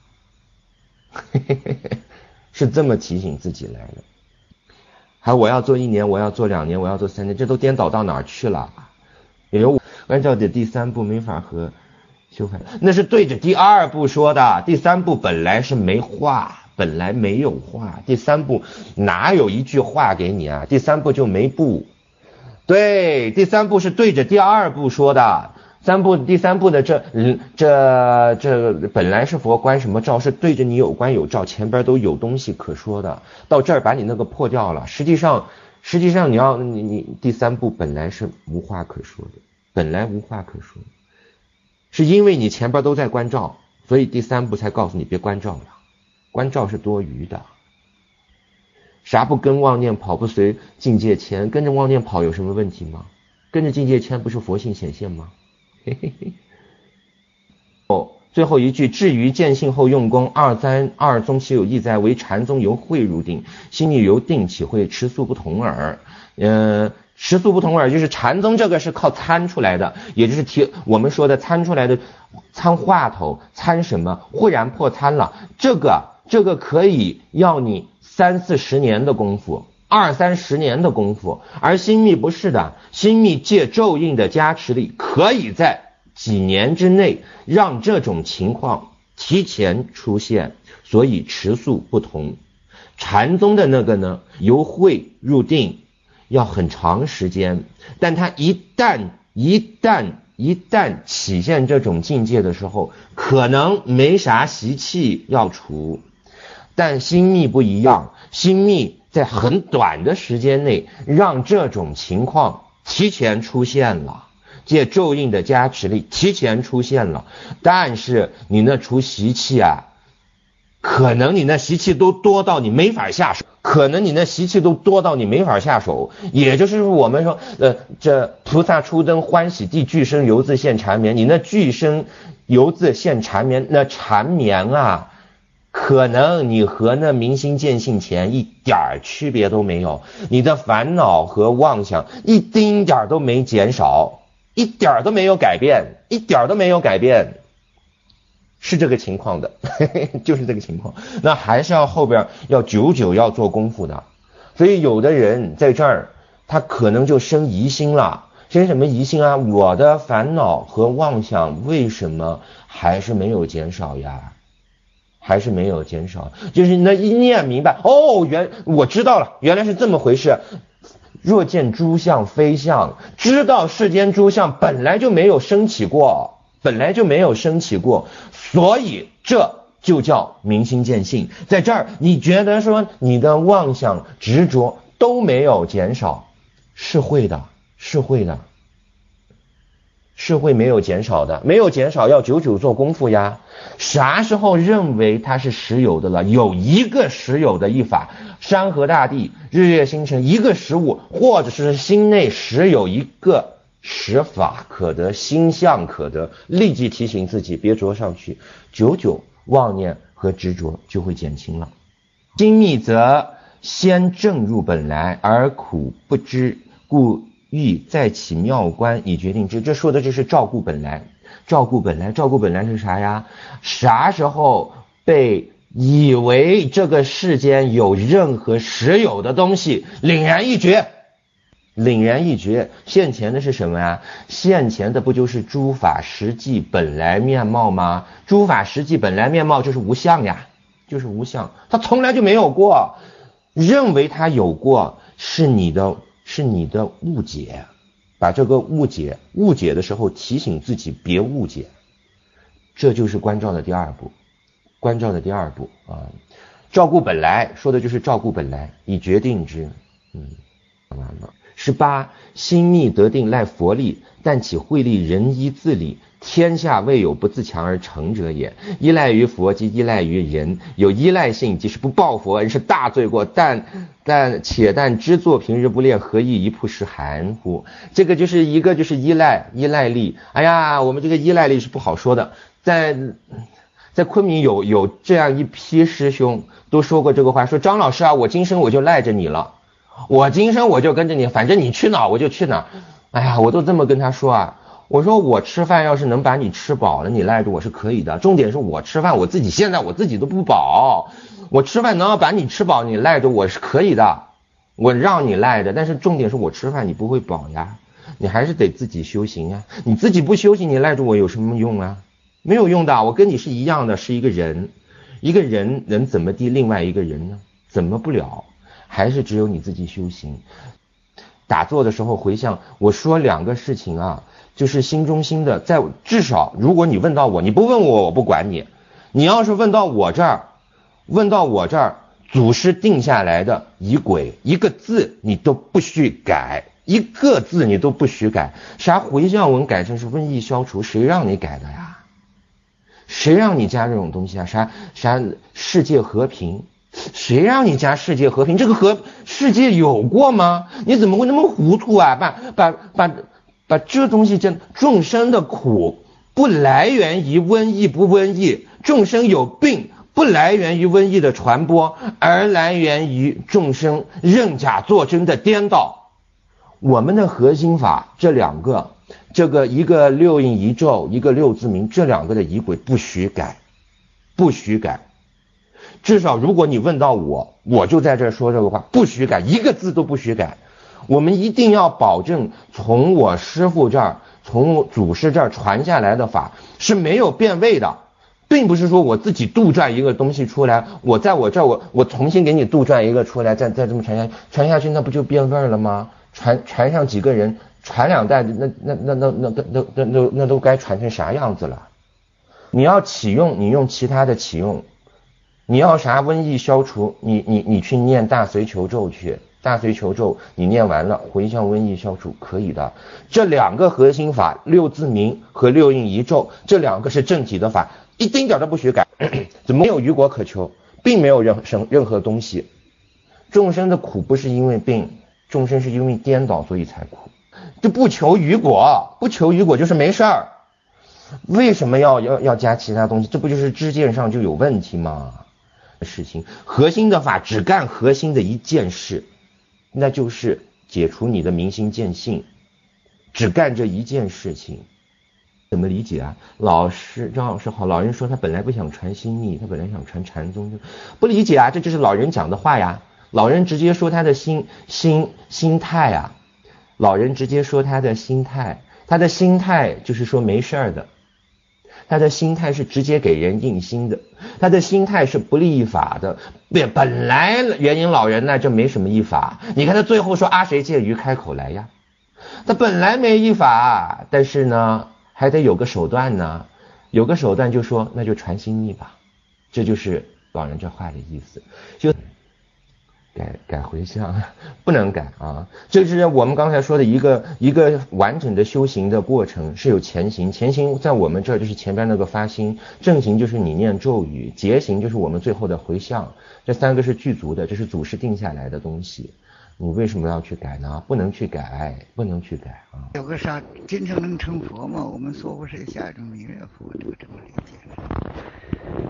是这么提醒自己来的。还我要做一年，我要做两年，我要做三年，这都颠倒到哪儿去了？也有按照的第三步没法和修反，那是对着第二步说的，第三步本来是没话。本来没有话，第三步哪有一句话给你啊？第三步就没步，对，第三步是对着第二步说的。三步第三步的这这这本来是佛关什么照，是对着你有关有照，前边都有东西可说的。到这儿把你那个破掉了，实际上实际上你要你你第三步本来是无话可说的，本来无话可说，是因为你前边都在关照，所以第三步才告诉你别关照了。关照是多余的，啥不跟妄念跑，不随境界迁，跟着妄念跑有什么问题吗？跟着境界迁不是佛性显现吗？嘿嘿嘿。哦，最后一句，至于见性后用功，二三二宗其有异在，为禅宗由慧入定，心意由定起慧，持素不同耳。呃，持素不同耳就是禅宗这个是靠参出来的，也就是提我们说的参出来的，参话头，参什么？忽然破参了，这个。这个可以要你三四十年的功夫，二三十年的功夫，而心密不是的，心密借咒印的加持力，可以在几年之内让这种情况提前出现，所以持素不同。禅宗的那个呢，由慧入定要很长时间，但它一旦一旦一旦起现这种境界的时候，可能没啥习气要除。但心密不一样，心密在很短的时间内让这种情况提前出现了，借咒印的加持力提前出现了，但是你那除习气啊，可能你那习气都多到你没法下手，可能你那习气都多到你没法下手，也就是我们说呃，这菩萨初登欢喜地，具身犹自现缠绵，你那具身犹自现缠绵，那缠绵啊，可能你和那明心见性前一点区别都没有，你的烦恼和妄想一丁点都没减少，一点都没有改变，一点都没有改变，是这个情况的，就是这个情况。那还是要后边要久久要做功夫的，所以有的人在这儿他可能就生疑心了，生什么疑心啊？我的烦恼和妄想为什么还是没有减少呀？还是没有减少，就是那一念明白，哦，原我知道了，原来是这么回事。若见诸相非相，知道世间诸相本来就没有升起过，本来就没有升起过，所以这就叫明心见性。在这儿你觉得说你的妄想执着都没有减少，是会的，是会的，是会没有减少的，没有减少要久久做功夫呀。啥时候认为它是实有的了？有一个实有的一法，山河大地、日月星辰，一个实物，或者是心内实有一个实法可得，心相可得，立即提醒自己别着上去，久久妄念和执着就会减轻了。心密则先正入本来，而苦不知，故欲再起妙观以决定之。这说的就是照顾本来，照顾本来，照顾本来是啥呀？啥时候被以为这个世间有任何实有的东西凛然一绝，凛然一绝，现前的是什么呀？现前的不就是诸法实际本来面貌吗？诸法实际本来面貌就是无相呀，就是无相，它从来就没有过。认为它有过是你的是你的误解，把这个误解误解的时候提醒自己别误解，这就是观照的第二步。观照的第二步啊，照顾本来说的就是照顾本来，以决定之。嗯，完了。十八，心密得定赖佛力，但起慧力人依自理，天下未有不自强而成者也。依赖于佛即依赖于人，有依赖性即是不报佛恩是大罪过，但但且但知作平日不练，何以一曝十寒乎？这个就是一个就是依赖依赖力。哎呀，我们这个依赖力是不好说的，在在昆明有有这样一批师兄都说过这个话，说张老师啊，我今生我就赖着你了，我今生我就跟着你，反正你去哪我就去哪。哎呀，我都这么跟他说啊，我说我吃饭要是能把你吃饱了，你赖着我是可以的，重点是我吃饭我自己现在我自己都不饱，我吃饭能要把你吃饱，你赖着我是可以的，我让你赖着，但是重点是我吃饭你不会饱呀，你还是得自己修行呀，你自己不修行你赖着我有什么用啊？没有用的，我跟你是一样的，是一个人，一个人能怎么敌另外一个人呢？怎么不了？还是只有你自己修行。打坐的时候回向，我说两个事情啊，就是心中心的，在至少如果你问到我，你不问我我不管你，你要是问到我这儿，问到我这儿，祖师定下来的仪轨，一个字你都不许改，一个字你都不许改。啥回向文改成是瘟疫消除，谁让你改的呀？谁让你加这种东西啊？啥啥世界和平，谁让你加世界和平？这个和世界有过吗？你怎么会那么糊涂啊？把把把把这东西真众生的苦不来源于瘟疫不瘟疫，众生有病不来源于瘟疫的传播，而来源于众生认假作真的颠倒。我们的核心法这两个，这个一个六印一咒，一个六字明，这两个的仪轨不许改，不许改。至少如果你问到我，我就在这儿说这个话，不许改，一个字都不许改。我们一定要保证从我师父这儿，从祖师这儿传下来的法是没有变味的，并不是说我自己杜撰一个东西出来，我在我这儿我我重新给你杜撰一个出来，再再这么传下去，传下去那不就变味了吗？传传上几个人，传两代，那那那那那那那那那都该传成啥样子了？你要启用，你用其他的启用。你要啥瘟疫消除，你你你去念大随求咒去，大随求咒你念完了，回向瘟疫消除可以的。这两个核心法，六字明和六印一咒，这两个是正体的法，一丁点都不许改。怎么没有余果可求？并没有任何任何东西。众生的苦不是因为病，众生是因为颠倒所以才苦。就不求余果，不求余果就是没事儿。为什么要要要加其他东西？这不就是知见上就有问题吗？事情核心的法只干核心的一件事，那就是解除你的明心见性，只干这一件事情。怎么理解啊？老师张老师好，老人说他本来不想传心密，他本来想传禅宗，不理解啊，这就是老人讲的话呀。老人直接说他的心心心态啊，老人直接说他的心态，他的心态就是说没事儿的。他的心态是直接给人印心的，他的心态是不立一法的。本来元婴老人呢就没什么一法，你看他最后说啊谁借鱼开口来呀，他本来没一法，但是呢还得有个手段呢，有个手段就说那就传心密吧，这就是老人这话的意思。就改改回向不能改啊，这是我们刚才说的一个一个完整的修行的过程，是有前行，前行在我们这儿就是前边那个发心，正行就是你念咒语，结行就是我们最后的回向，这三个是具足的，这是祖师定下来的东西，你为什么要去改呢？不能去改，不能去改啊。 有个啥真正能成佛吗？我们说过是下一种弥勒佛，这个这么理解啊。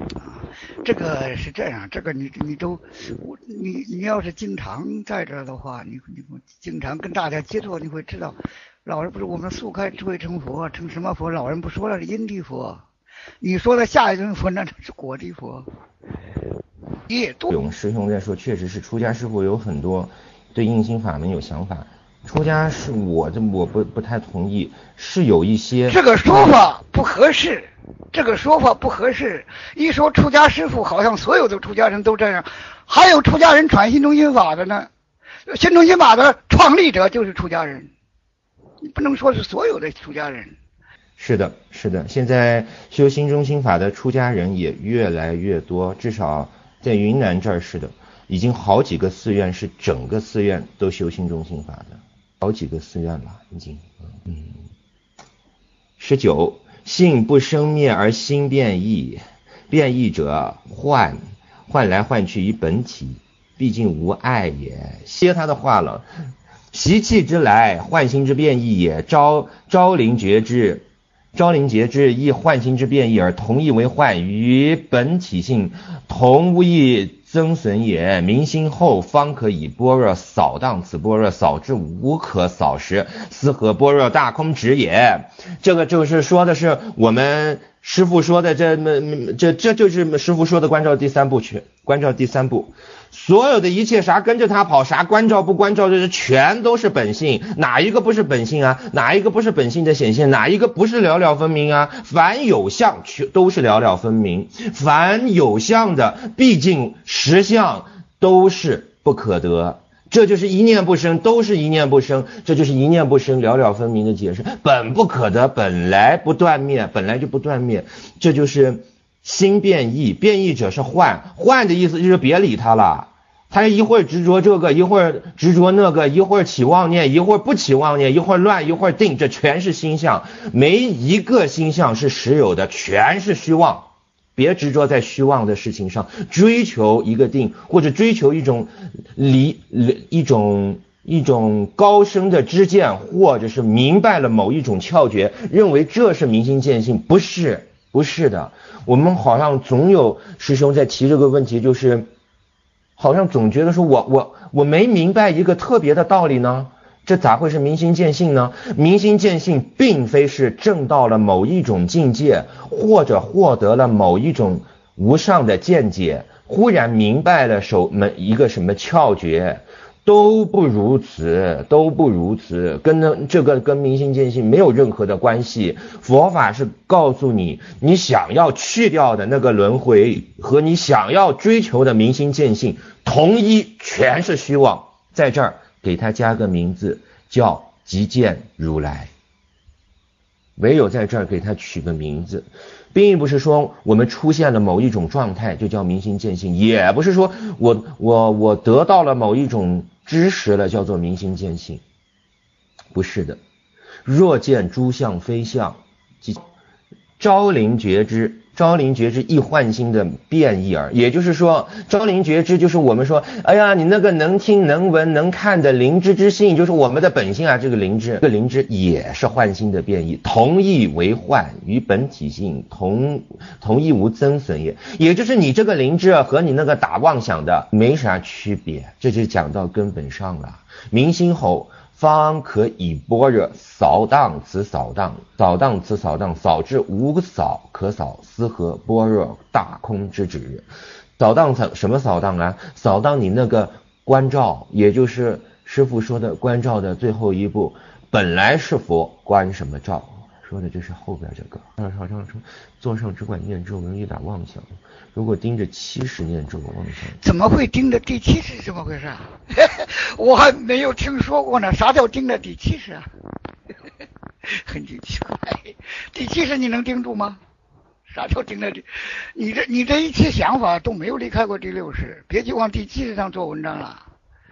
这个是这样，这个你你都，我你你要是经常在这儿的话，你你经常跟大家接触，你会知道，老人不是我们速开智慧成佛，成什么佛？老人不说了是因地佛，你说的下一尊佛那是果地佛。也多。 勇师兄在说，确实是出家师傅有很多对印心法门有想法。出家是我这我不不太同意，是有一些这个说法不合适，这个说法不合适。一说出家师傅，好像所有的出家人都这样，还有出家人传新中心法的呢。新中心法的创立者就是出家人，你不能说是所有的出家人。 是的，是的，现在修新中心法的出家人也越来越多，至少在云南这儿是的，已经好几个寺院是整个寺院都修新中心法的。好几个寺院了，已经。嗯，十九，性不生灭而心变异，变异者幻，幻来幻去于本体，毕竟无碍也。歇他的话了，习气之来，幻心之变异也。昭昭灵觉之，昭灵觉之亦幻心之变异，而同一为幻，与本体性同无异。增损也，明心后方可以般若扫荡，此般若扫之无可扫时，斯何般若大空直也。这个就是说的是我们师父说的这这这就是师父说的关照第三部曲，关照第三部，所有的一切啥跟着他跑，啥关照不关照，这是全都是本性，哪一个不是本性啊？哪一个不是本性的显现？哪一个不是了了分明啊？凡有相都是了了分明，凡有相的毕竟实相都是不可得，这就是一念不生，都是一念不生，这就是一念不生了了分明的解释。本不可得，本来不断灭，本来就不断灭，这就是心变异，变异者是幻，幻的意思就是别理他了，他一会儿执着这个，一会儿执着那个，一会儿起妄念，一会儿不起妄念，一会儿乱，一会儿定，这全是心相，没一个心相是实有的，全是虚妄。别执着在虚妄的事情上，追求一个定，或者追求一种理一种一种高深的知见，或者是明白了某一种窍诀，认为这是明心见性，不是不是的。我们好像总有师兄在提这个问题，就是好像总觉得说我我我没明白一个特别的道理呢，这咋会是明心见性呢？明心见性并非是证到了某一种境界，或者获得了某一种无上的见解，忽然明白了手一个什么窍诀，都不如此，都不如此，跟这个跟明心见性没有任何的关系。佛法是告诉你，你想要去掉的那个轮回和你想要追求的明心见性同一，全是虚妄。在这儿给他加个名字叫极见如来，唯有在这儿给他取个名字，并不是说我们出现了某一种状态就叫明心见性，也不是说我我我得到了某一种知识了叫做明心见性，不是的。若见诸相非相，即昭灵觉知，昭灵觉知亦幻心的变异耳。也就是说，昭灵觉知就是我们说，哎呀，你那个能听能闻能看的灵知之性，就是我们的本性啊，这个灵知，这个灵知也是幻心的变异，同一为幻，与本体性同同一无增损也。也就是你这个灵知和你那个打妄想的没啥区别，这就讲到根本上了。明心后方可以般若扫荡此扫荡，扫荡此扫荡，扫至无扫可扫，斯何般若大空之旨。扫荡什么扫荡啊？扫荡你那个观照，也就是师父说的观照的最后一步，本来是佛，观什么照？说的就是后边这个。好像说座上只管念咒，容易打妄想。如果盯着七十念咒妄想， 怎么会盯着第七十？怎么回事啊？我还没有听说过呢。啥叫盯着第七十啊？很奇怪，第七十你能盯住吗？啥叫盯着第？你这你这一切想法都没有离开过第六识，别去往第七十上做文章了。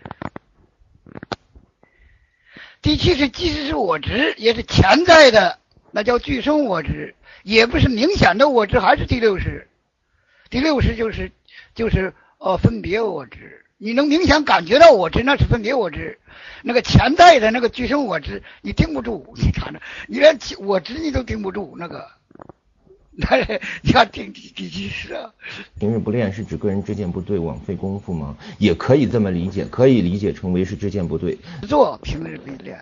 第七识即使是我执，也是潜在的，那叫具生我执，也不是明显的我执，还是第六识。第六识就是就是呃分别我执，你能明显感觉到我执，那是分别我执。那个潜在的那个具生我执，你盯不住，你看着，你连我执你都盯不住，那个那你要听第第几世啊？ 平日不练是指个人知见不对，枉费功夫吗？也可以这么理解，可以理解成为是知见不对。 做平日不练，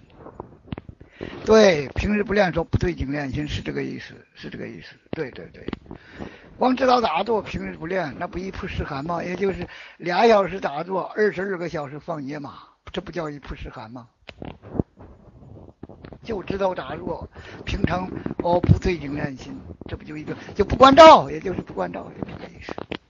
对，平日不练说不对劲练心是这个意思，是这个意思。对对对，光知道打坐，平日不练，那不一曝十寒吗？也就是俩小时打坐，二十二个小时放野马，这不叫一曝十寒吗？就知道打坐，平常哦不对劲练心，这不就一个就不关照，也就是不关照，就这个意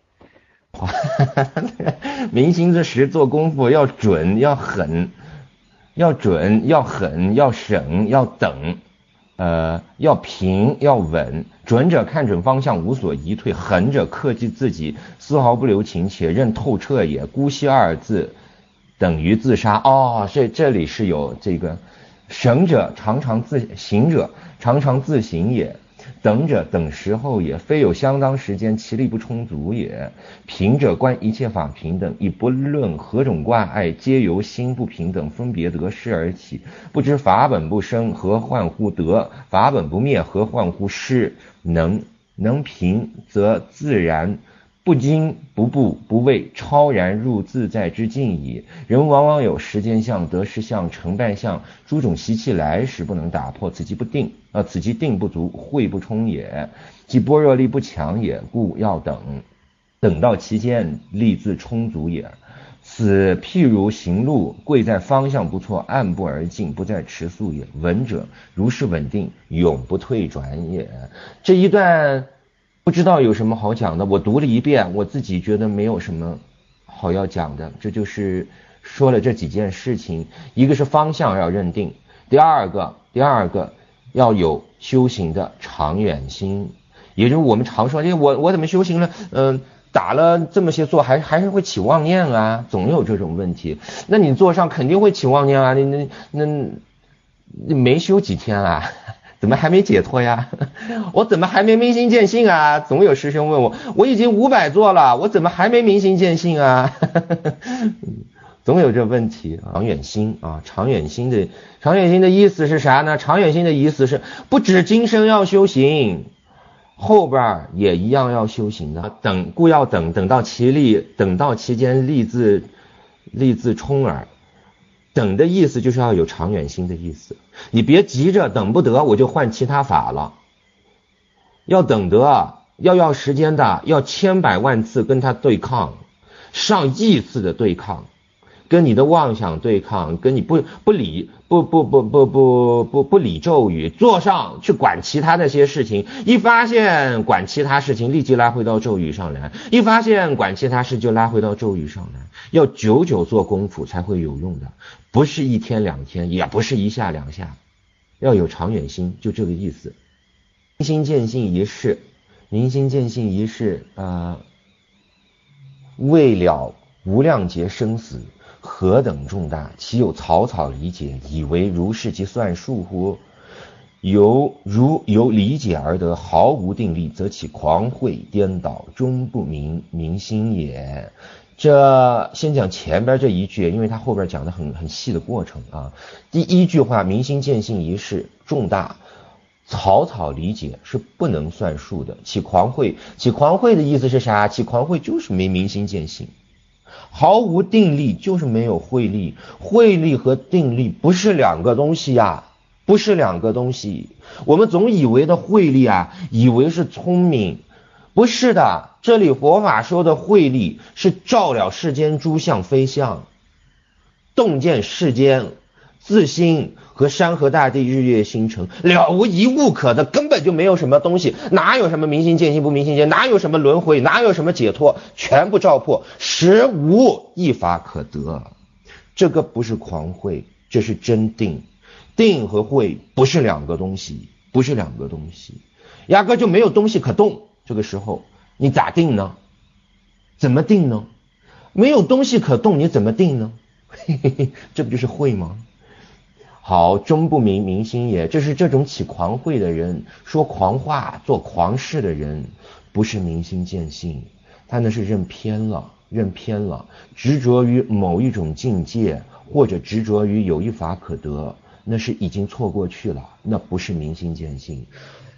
思。明心这时做功夫要准要狠，要准要狠要省要等，呃要平要稳，准者看准方向无所移退，狠者克制自己丝毫不留情且认透彻也。姑息二字等于自杀。哦，这这里是有这个。省者常常自行者常常自行也，等者等时候也，非有相当时间其力不充足也。平者观一切法平等，以不论何种挂碍，皆由心不平等分别得失而起。不知法本不生，何患乎得？法本不灭，何患乎失？能能平则自然不惊不怖不畏，超然入自在之境矣。人往往有时间相、得失相、成败相诸种习气来时不能打破，此即不定，呃，此即定不足，慧不充也，即般若力不强也。故要等，等到其间力自充足也。此譬如行路，贵在方向不错，按步而进，不在迟速也。稳者如是稳定，永不退转也。这一段不知道有什么好讲的，我读了一遍，我自己觉得没有什么好要讲的。这就是说了这几件事情，一个是方向要认定，第二个第二个要有修行的长远心，也就是我们常说，哎，我我怎么修行了，嗯、呃，打了这么些坐，还还是会起妄念啊，总有这种问题。那你坐上肯定会起妄念啊，你那那你没修几天啊？怎么还没解脱呀？我怎么还没明心见性啊？总有师兄问我，我已经五百座了，我怎么还没明心见性啊？总有这问题。长远心啊，长远心的长远心的意思是啥呢？长远心的意思是不止今生要修行，后边也一样要修行的。等故要等，等到其力，等到其间力自力自充耳。等的意思就是要有长远心的意思，你别急着等不得我就换其他法了，要等得，要要时间的，要千百万次跟他对抗，上亿次的对抗，跟你的妄想对抗，跟你不不理不不不不不不不理咒语，坐上去管其他那些事情，一发现管其他事情立即拉回到咒语上来，一发现管其他事就拉回到咒语上来，要久久做功夫才会有用的，不是一天两天，也不是一下两下，要有长远心，就这个意思。明心见性一事，明心见性一事，呃，为了无量劫生死何等重大，岂有草草理解，以为如是即算数乎？由如由理解而得，毫无定力，则其狂慧颠倒，终不明明心也。这先讲前边这一句，因为他后边讲的很很细的过程啊。第一句话，明心见性一事重大，草草理解是不能算数的。起狂慧，起狂慧的意思是啥？起狂慧就是没明心见性。毫无定力就是没有慧力，慧力和定力不是两个东西呀、啊，不是两个东西。我们总以为的慧力啊，以为是聪明，不是的。这里佛法说的慧力是照了世间诸相非相，洞见世间自心和山河大地日月星辰，了无一物可得，根本就没有什么东西，哪有什么明心见性不明心见，哪有什么轮回，哪有什么解脱，全部照破，实无一法可得。这个不是狂慧，这是真定。定和慧不是两个东西，不是两个东西，压根就没有东西可动。这个时候你咋定呢？怎么定呢？没有东西可动，你怎么定呢？嘿嘿嘿，这不就是慧吗？好，终不明明心也，这是这种起狂慧的人，说狂话做狂事的人，不是明心见性，他那是认偏了，认偏了，执着于某一种境界，或者执着于有一法可得，那是已经错过去了，那不是明心见性。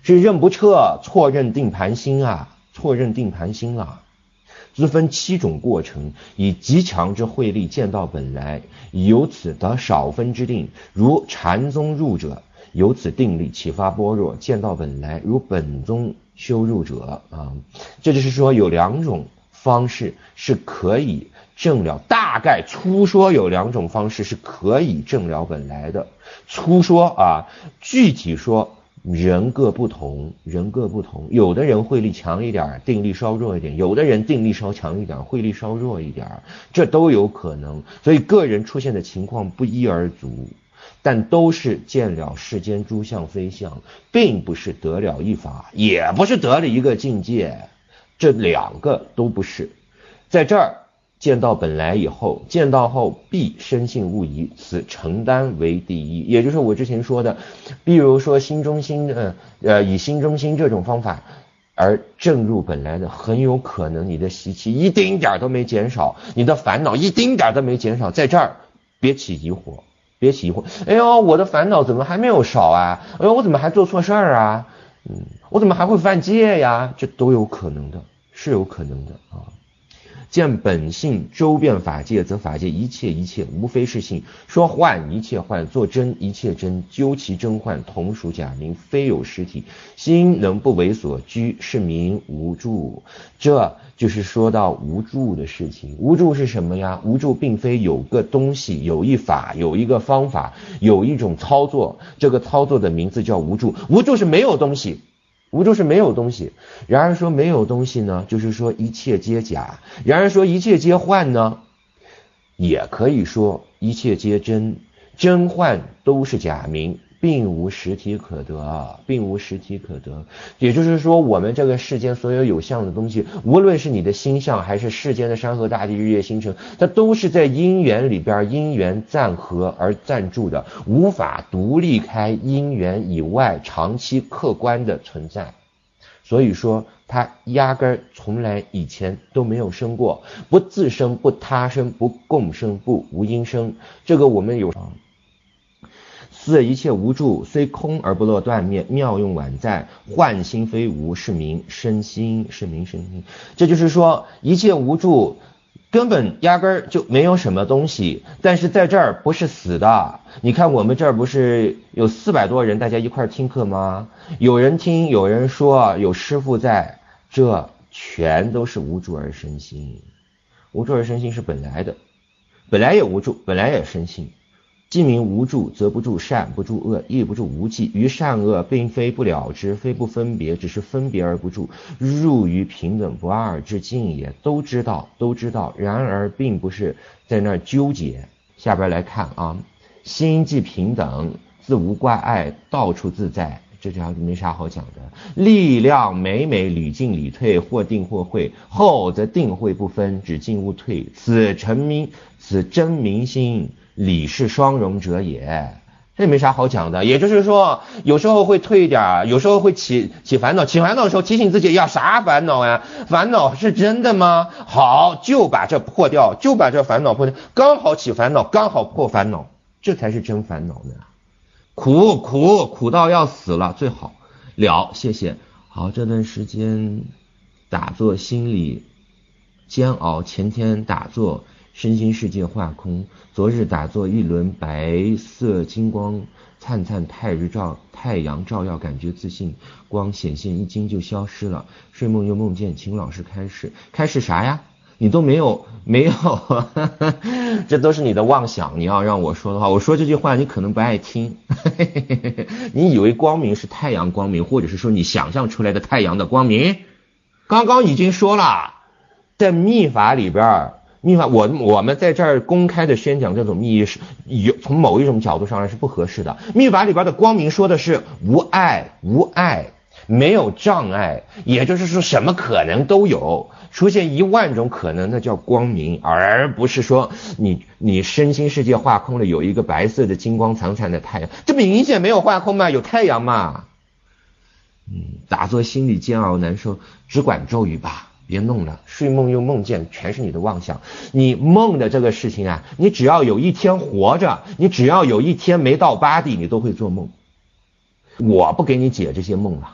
是认不彻，错认定盘星啊，错认定盘星啊。自分七种过程，以极强之慧力见到本来，由此得少分之定。如禅宗入者，由此定力启发般若，见到本来，如本宗修入者啊。这就是说有两种方式是可以证了，大概粗说有两种方式是可以证了本来的。粗说啊，具体说人各不同，人各不同，有的人慧力强一点，定力稍弱一点，有的人定力稍强一点，慧力稍弱一点，这都有可能。所以个人出现的情况不一而足，但都是见了世间诸相非相，并不是得了一法，也不是得了一个境界，这两个都不是。在这儿见到本来以后，见到后必深信勿疑，此承担为第一。也就是我之前说的，比如说心中心呃呃以心中心这种方法而证入本来的，很有可能你的习气一丁点都没减少，你的烦恼一丁点都没减少。在这儿别起疑惑，别起疑惑，哎呦我的烦恼怎么还没有少啊，哎呦我怎么还做错事儿啊，嗯我怎么还会犯戒呀，这都有可能的，是有可能的啊。见本性周遍法界，则法界一切一切无非是性，说幻一切幻，作真一切真，究其真幻，同属假名，非有实体。心能不为所居，是名无住。这就是说到无住的事情。无住是什么呀？无住并非有个东西，有一法，有一个方法，有一种操作，这个操作的名字叫无住。无住是没有东西，无住是没有东西。然而说没有东西呢，就是说一切皆假。然而说一切皆幻呢，也可以说一切皆真。真幻都是假名，并无实体可得，并无实体可得。也就是说我们这个世间所有有相的东西，无论是你的心相还是世间的山河大地日月星辰，它都是在因缘里边因缘暂合而暂住的，无法独立开因缘以外长期客观的存在。所以说它压根儿从来以前都没有生过，不自生，不他生，不共生，不无因生。这个我们有似一切无住，虽空而不落断灭，妙用宛在，幻心非无，是名身心，是名身心。这就是说一切无住根本压根儿就没有什么东西，但是在这儿不是死的。你看我们这儿不是有四百多人大家一块听课吗？有人听，有人说，有师父在，这全都是无住而生心。无住而生心是本来的，本来也无住，本来也生心。既名无住，则不住善，不住恶，亦不住无记。于善恶并非不了之，非不分别，只是分别而不住，入于平等不二之境也。都知道，都知道，然而并不是在那儿纠结。下边来看啊，心即平等，自无挂碍，到处自在。这条没啥好讲的。力量每每屡进屡退，或定或会，后则定会不分，只进勿退。此成明，此真明心，理是双融者也。这没啥好讲的。也就是说有时候会退一点，有时候会起起烦恼，起烦恼的时候提醒自己呀，啥烦恼呀？烦恼是真的吗？好，就把这破掉，就把这烦恼破掉，刚好起烦恼，刚好破烦恼，这才是真烦恼呢。苦苦苦到要死了，最好了，谢谢。好，这段时间打坐心理煎熬，前天打坐身心世界化空，昨日打坐一轮白色金光灿灿，太日照太阳照耀，感觉自信，光显现一惊就消失了。睡梦又梦见，请老师开示。开示啥呀？你都没有没有呵呵，这都是你的妄想。你要让我说的话，我说这句话你可能不爱听你以为光明是太阳光明，或者是说你想象出来的太阳的光明？刚刚已经说了，在密法里边，密法我我们在这儿公开的宣讲这种密是有从某一种角度上来是不合适的。密法里边的光明说的是无碍，无碍，没有障碍，也就是说什么可能都有，出现一万种可能，那叫光明，而不是说你你身心世界化空了，有一个白色的金光灿灿的太阳，这明显没有化空嘛，有太阳嘛。嗯，打坐心里煎熬难受，只管咒语吧，别弄了。睡梦又梦见，全是你的妄想。你梦的这个事情啊，你只要有一天活着，你只要有一天没到八地，你都会做梦。我不给你解这些梦了，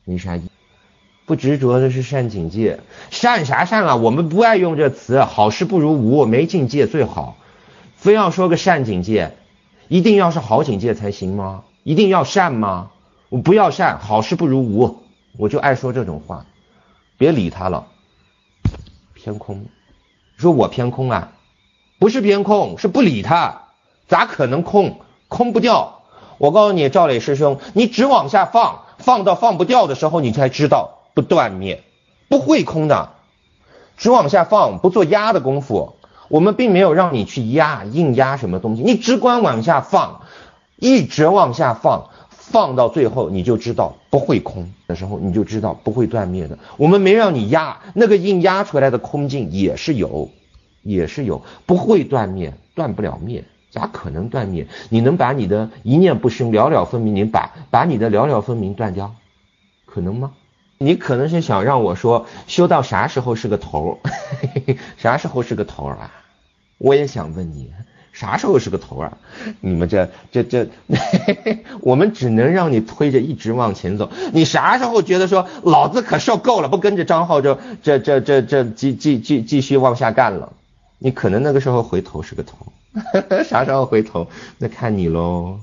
没啥意义。不执着的是善警戒，善啥善啊？我们不爱用这词，好事不如无，没境界最好。非要说个善警戒，一定要是好警戒才行吗？一定要善吗？我不要善，好事不如无，我就爱说这种话。别理他了。偏空，说我偏空啊？不是偏空，是不理他。咋可能空？空不掉。我告诉你，赵磊师兄，你只往下放，放到放不掉的时候，你才知道。不断灭，不会空的，只往下放，不做压的功夫。我们并没有让你去压硬压什么东西，你只管往下放，一直往下放，放到最后你就知道不会空的时候，你就知道不会断灭的。我们没让你压，那个硬压出来的空境也是有，也是有，不会断灭，断不了灭。咋可能断灭？你能把你的一念不生了了分明，你把把你的了了分明断掉，可能吗？你可能是想让我说修到啥时候是个头啥时候是个头啊？我也想问你啥时候是个头啊？你们这这这我们只能让你推着一直往前走。你啥时候觉得说老子可受够了，不跟着张浩这这这这这继继继继续往下干了？你可能那个时候回头是个头啥时候回头那看你咯。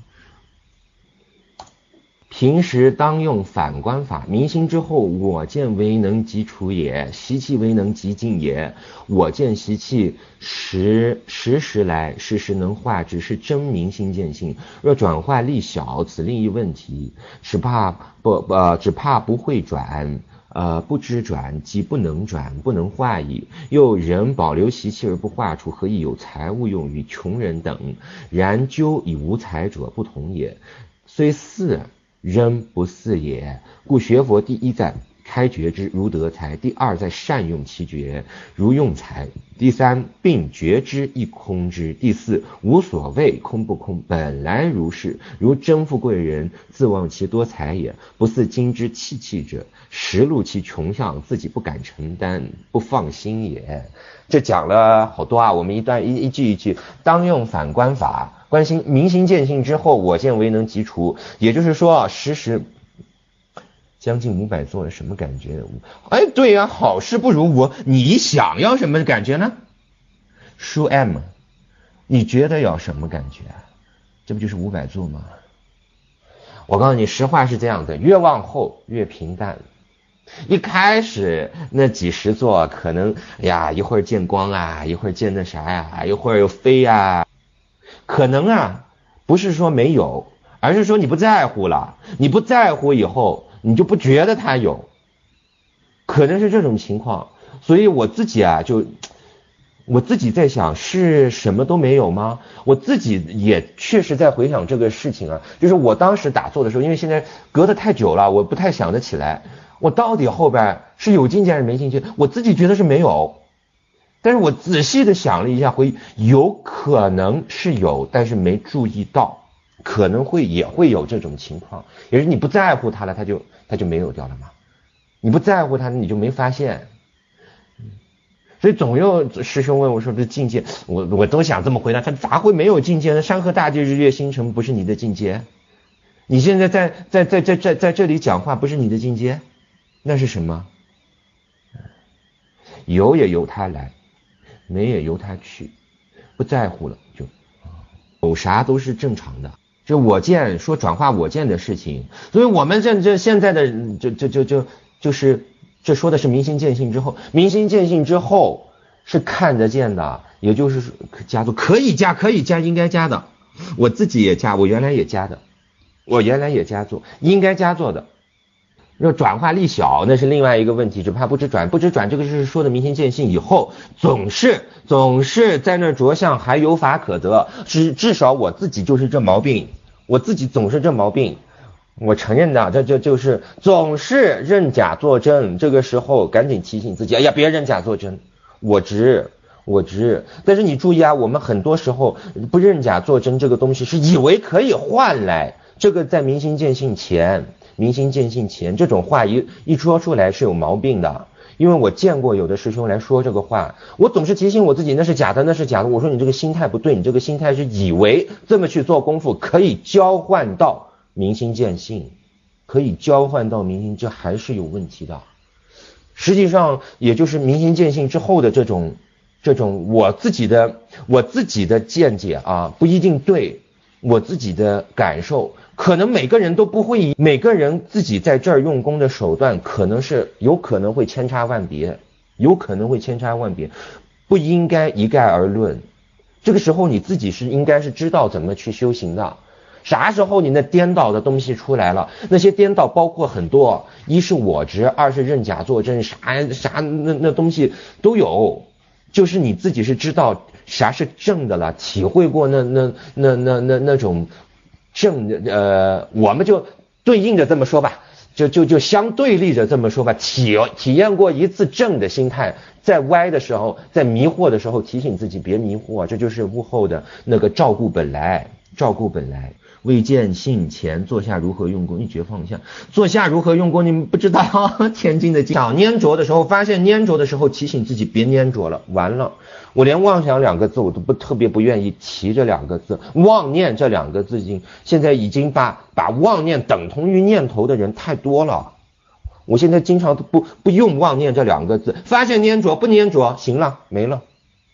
平时当用反观法，明心之后，我见为能即除也，习气为能即尽也。我见习气时时时来，时时能化之，是真明心见性。若转化力小，此另一问题。只怕不呃，只怕不会转，呃，不知转，即不能转，不能化矣。又人保留习气而不化除，何以有财物用与穷人等？然究以无财者不同也。虽似仍不似也，故学佛第一在开觉之如得财，第二在善用其觉如用财，第三并觉之亦空之，第四无所谓空不空，本来如是。如真富贵人，自忘其多财也，不似今之弃气者，实露其穷相，自己不敢承担，不放心也。这讲了好多啊，我们一段一一句一句，当用反观法。关心明心见性之后，我见为能即除，也就是说啊，时时将近五百座了，什么感觉？哎，对呀、啊，好事不如无。你想要什么感觉呢？书 M， 你觉得要什么感觉？这不就是五百座吗？我告诉你，实话是这样的，越往后越平淡。一开始那几十座可能呀，一会儿见光啊，一会儿见那啥呀，一会儿又飞呀。可能啊，不是说没有，而是说你不在乎了。你不在乎以后，你就不觉得它有，可能是这种情况。所以我自己啊，就我自己在想，是什么都没有吗？我自己也确实在回想这个事情啊，就是我当时打坐的时候，因为现在隔得太久了，我不太想得起来，我到底后边是有境界还是没境界？我自己觉得是没有。但是我仔细的想了一下，会有可能是有，但是没注意到，可能会也会有这种情况，也是你不在乎它了，它就它就没有掉了嘛。你不在乎它，你就没发现。所以总有师兄问我说：“这境界，我我都想这么回答，他咋会没有境界呢？山河大地、日月星辰不是你的境界？你现在在在在在在在这里讲话不是你的境界？那是什么？有也由他来。”没也由他去，不在乎了，就有啥都是正常的。就我见说转化我见的事情，所以我们这这现在的就就就就就是这说的是明心见性之后，明心见性之后是看得见的，也就是加做可以加可以加应该加的，我自己也加，我原来也加的，我原来也加做应该加做的。若转化力小，那是另外一个问题，只怕不知转，不知转这个是说的明心见性以后，总是总是在那着相，还有法可得，至至少我自己就是这毛病，我自己总是这毛病，我承认的，这这就是总是认假作真，这个时候赶紧提醒自己，哎呀，别认假作真，我执我执。但是你注意啊，我们很多时候不认假作真这个东西，是以为可以换来，这个在明心见性前。明心见性前这种话一一说出来是有毛病的，因为我见过有的师兄来说这个话，我总是提醒我自己那是假的那是假的，我说你这个心态不对，你这个心态是以为这么去做功夫可以交换到明心见性， 可以交换到明心，这还是有问题的。实际上也就是明心见性之后的这种这种我自己的我自己的见解啊，不一定对，我自己的感受，可能每个人都不会，每个人自己在这儿用功的手段可能是有可能会千差万别，有可能会千差万别，不应该一概而论。这个时候你自己是应该是知道怎么去修行的。啥时候你那颠倒的东西出来了？那些颠倒包括很多，一是我执，二是认假作真，啥啥那那东西都有。就是你自己是知道啥是正的了，体会过那那那那那那种正的，呃，我们就对应着这么说吧，就就就相对立着这么说吧，体体验过一次正的心态，在歪的时候，在迷惑的时候提醒自己别迷惑，这就是悟后的那个照顾本来，照顾本来。未见性前，坐下如何用功，一觉放下。坐下如何用功，你们不知道。天津的想粘着的时候，发现粘着的时候提醒自己别粘着了，完了。我连妄想两个字我都不特别不愿意提这两个字，妄念这两个字已经现在已经把把妄念等同于念头的人太多了。我现在经常都不不用妄念这两个字，发现粘着不粘着，行了，没了，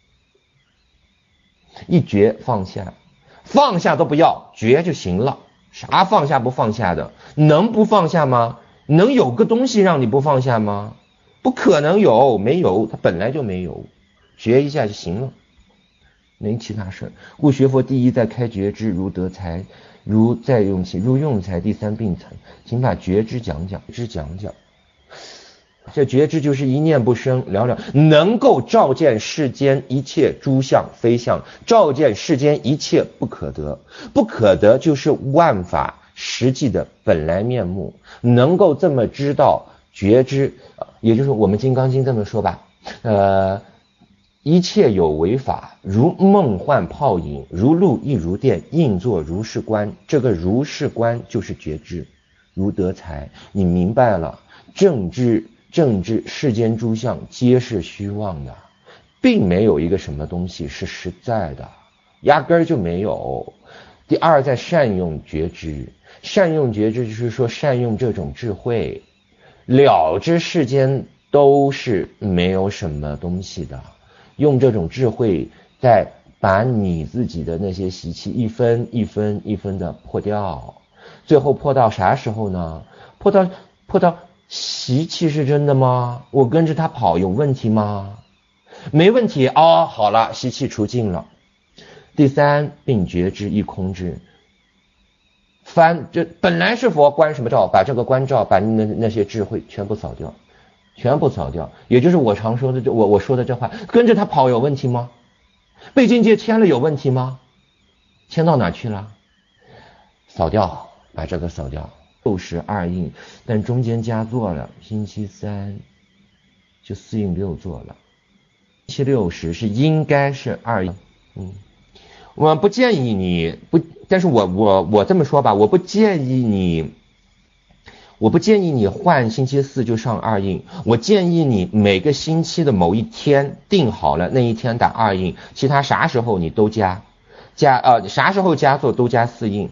一觉放下。放下都不要，觉就行了。啥放下不放下的？能不放下吗？能有个东西让你不放下吗？不可能有，没有，它本来就没有。觉一下就行了，没其他事。故学佛第一在开觉知，如得财，如再用气，如用财第三并层。请把觉知讲讲，知讲讲。这觉知就是一念不生，了了，能够照见世间一切诸相非相，照见世间一切不可得，不可得就是万法实际的本来面目，能够这么知道觉知，也就是我们金刚经这么说吧，呃，一切有为法，如梦幻泡影，如露亦如电，应作如是观。这个如是观就是觉知，如得财，你明白了，正知。正知世间诸相皆是虚妄的，并没有一个什么东西是实在的，压根儿就没有。第二，在善用觉知，善用觉知就是说善用这种智慧，了知世间都是没有什么东西的，用这种智慧再把你自己的那些习气一分一分一分的破掉，最后破到啥时候呢？破到破到习气是真的吗？我跟着他跑有问题吗？没问题哦，好了，习气除尽了。第三，并觉知一空知，翻这本来是佛，关什么照？把这个关照，把那那些智慧全部扫掉，全部扫掉。也就是我常说的，我我说的这话，跟着他跑有问题吗？被境界牵了有问题吗？牵到哪去了？扫掉，把这个扫掉。六十二印，但中间加做了，星期三就四印六做了，七六十是应该是二印。嗯，我不建议你不，但是我我我这么说吧，我不建议你，我不建议你换星期四就上二印，我建议你每个星期的某一天定好了，那一天打二印，其他啥时候你都加加呃啥时候加做都加四印。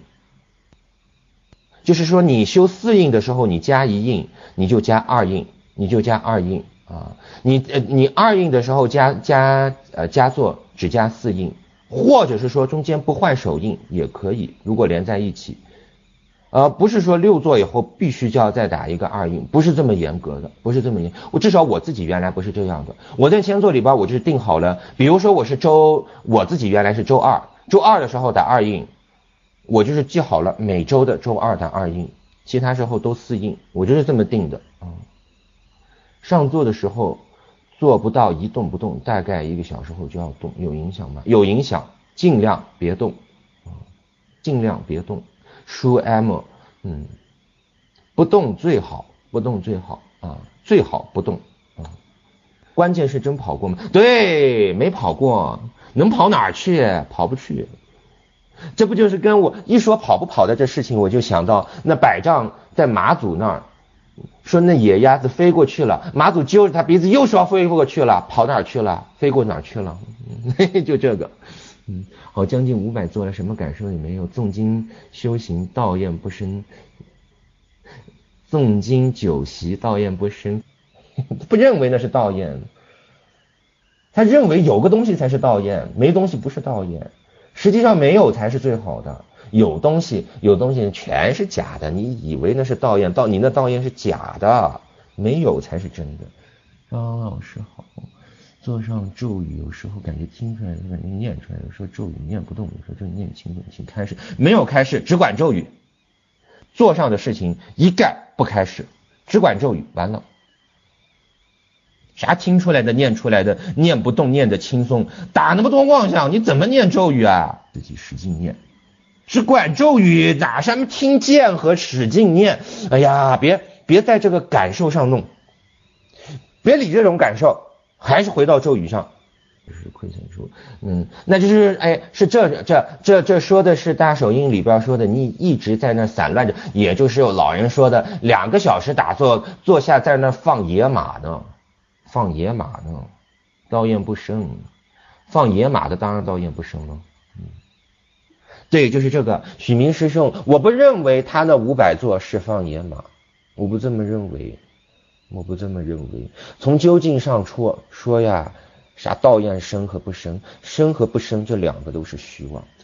就是说你修四印的时候，你加一印，你就加二印，你就加二印啊。你呃你二印的时候加加呃加做只加四印，或者是说中间不换手印也可以，如果连在一起，呃不是说六做以后必须就要再打一个二印，不是这么严格的，不是这么严。我至少我自己原来不是这样的，我在千做里边我就是定好了，比如说我是周，我自己原来是周二，周二的时候打二印。我就是记好了每周的周二打二印，其他时候都四印，我就是这么定的啊、嗯。上座的时候做不到一动不动，大概一个小时后就要动，有影响吗？有影响，尽量别动啊、嗯，尽量别动。书 M， 嗯，不动最好，不动最好啊，最好不动啊、嗯。关键是真跑过吗？对，没跑过，能跑哪儿去？跑不去。这不就是跟我一说跑不跑的这事情，我就想到那百丈在马祖那儿说那野鸭子飞过去了，马祖揪着他鼻子又说飞过去了，跑哪儿去了？飞过哪儿去了？就这个，嗯，好，将近五百做了，什么感受也没有。诵经修行，道厌不生。 诵经酒席，道厌不生，不认为那是道厌。他认为有个东西才是道厌，没东西不是道厌。实际上没有才是最好的，有东西有东西全是假的，你以为那是道厌，道你那道厌是假的，没有才是真的。张老师好，坐上咒语有时候感觉听出来，有感觉念出来，有时候咒语念不动，有时候就念清楚，请开始。没有开始，只管咒语。座上的事情一概不开始，只管咒语，完了。啥听出来的念出来的，念不动念的轻松，打那么多妄想，你怎么念咒语啊？自己使劲念，只管咒语，哪什么听见和使劲念？哎呀，别别在这个感受上弄，别理这种感受，还是回到咒语上。是亏损数，嗯，那就是哎，是这这这这说的是大手印里边说的，你一直在那散乱着，也就是老人说的，两个小时打坐，坐下在那放野马呢。放野马呢，道厌不生。放野马的当然道厌不生了。嗯，对，就是这个许明师兄，我不认为他那五百座是放野马，我不这么认为，我不这么认为。从究竟上说说呀，啥道厌生和不生，生和不生这两个都是虚妄。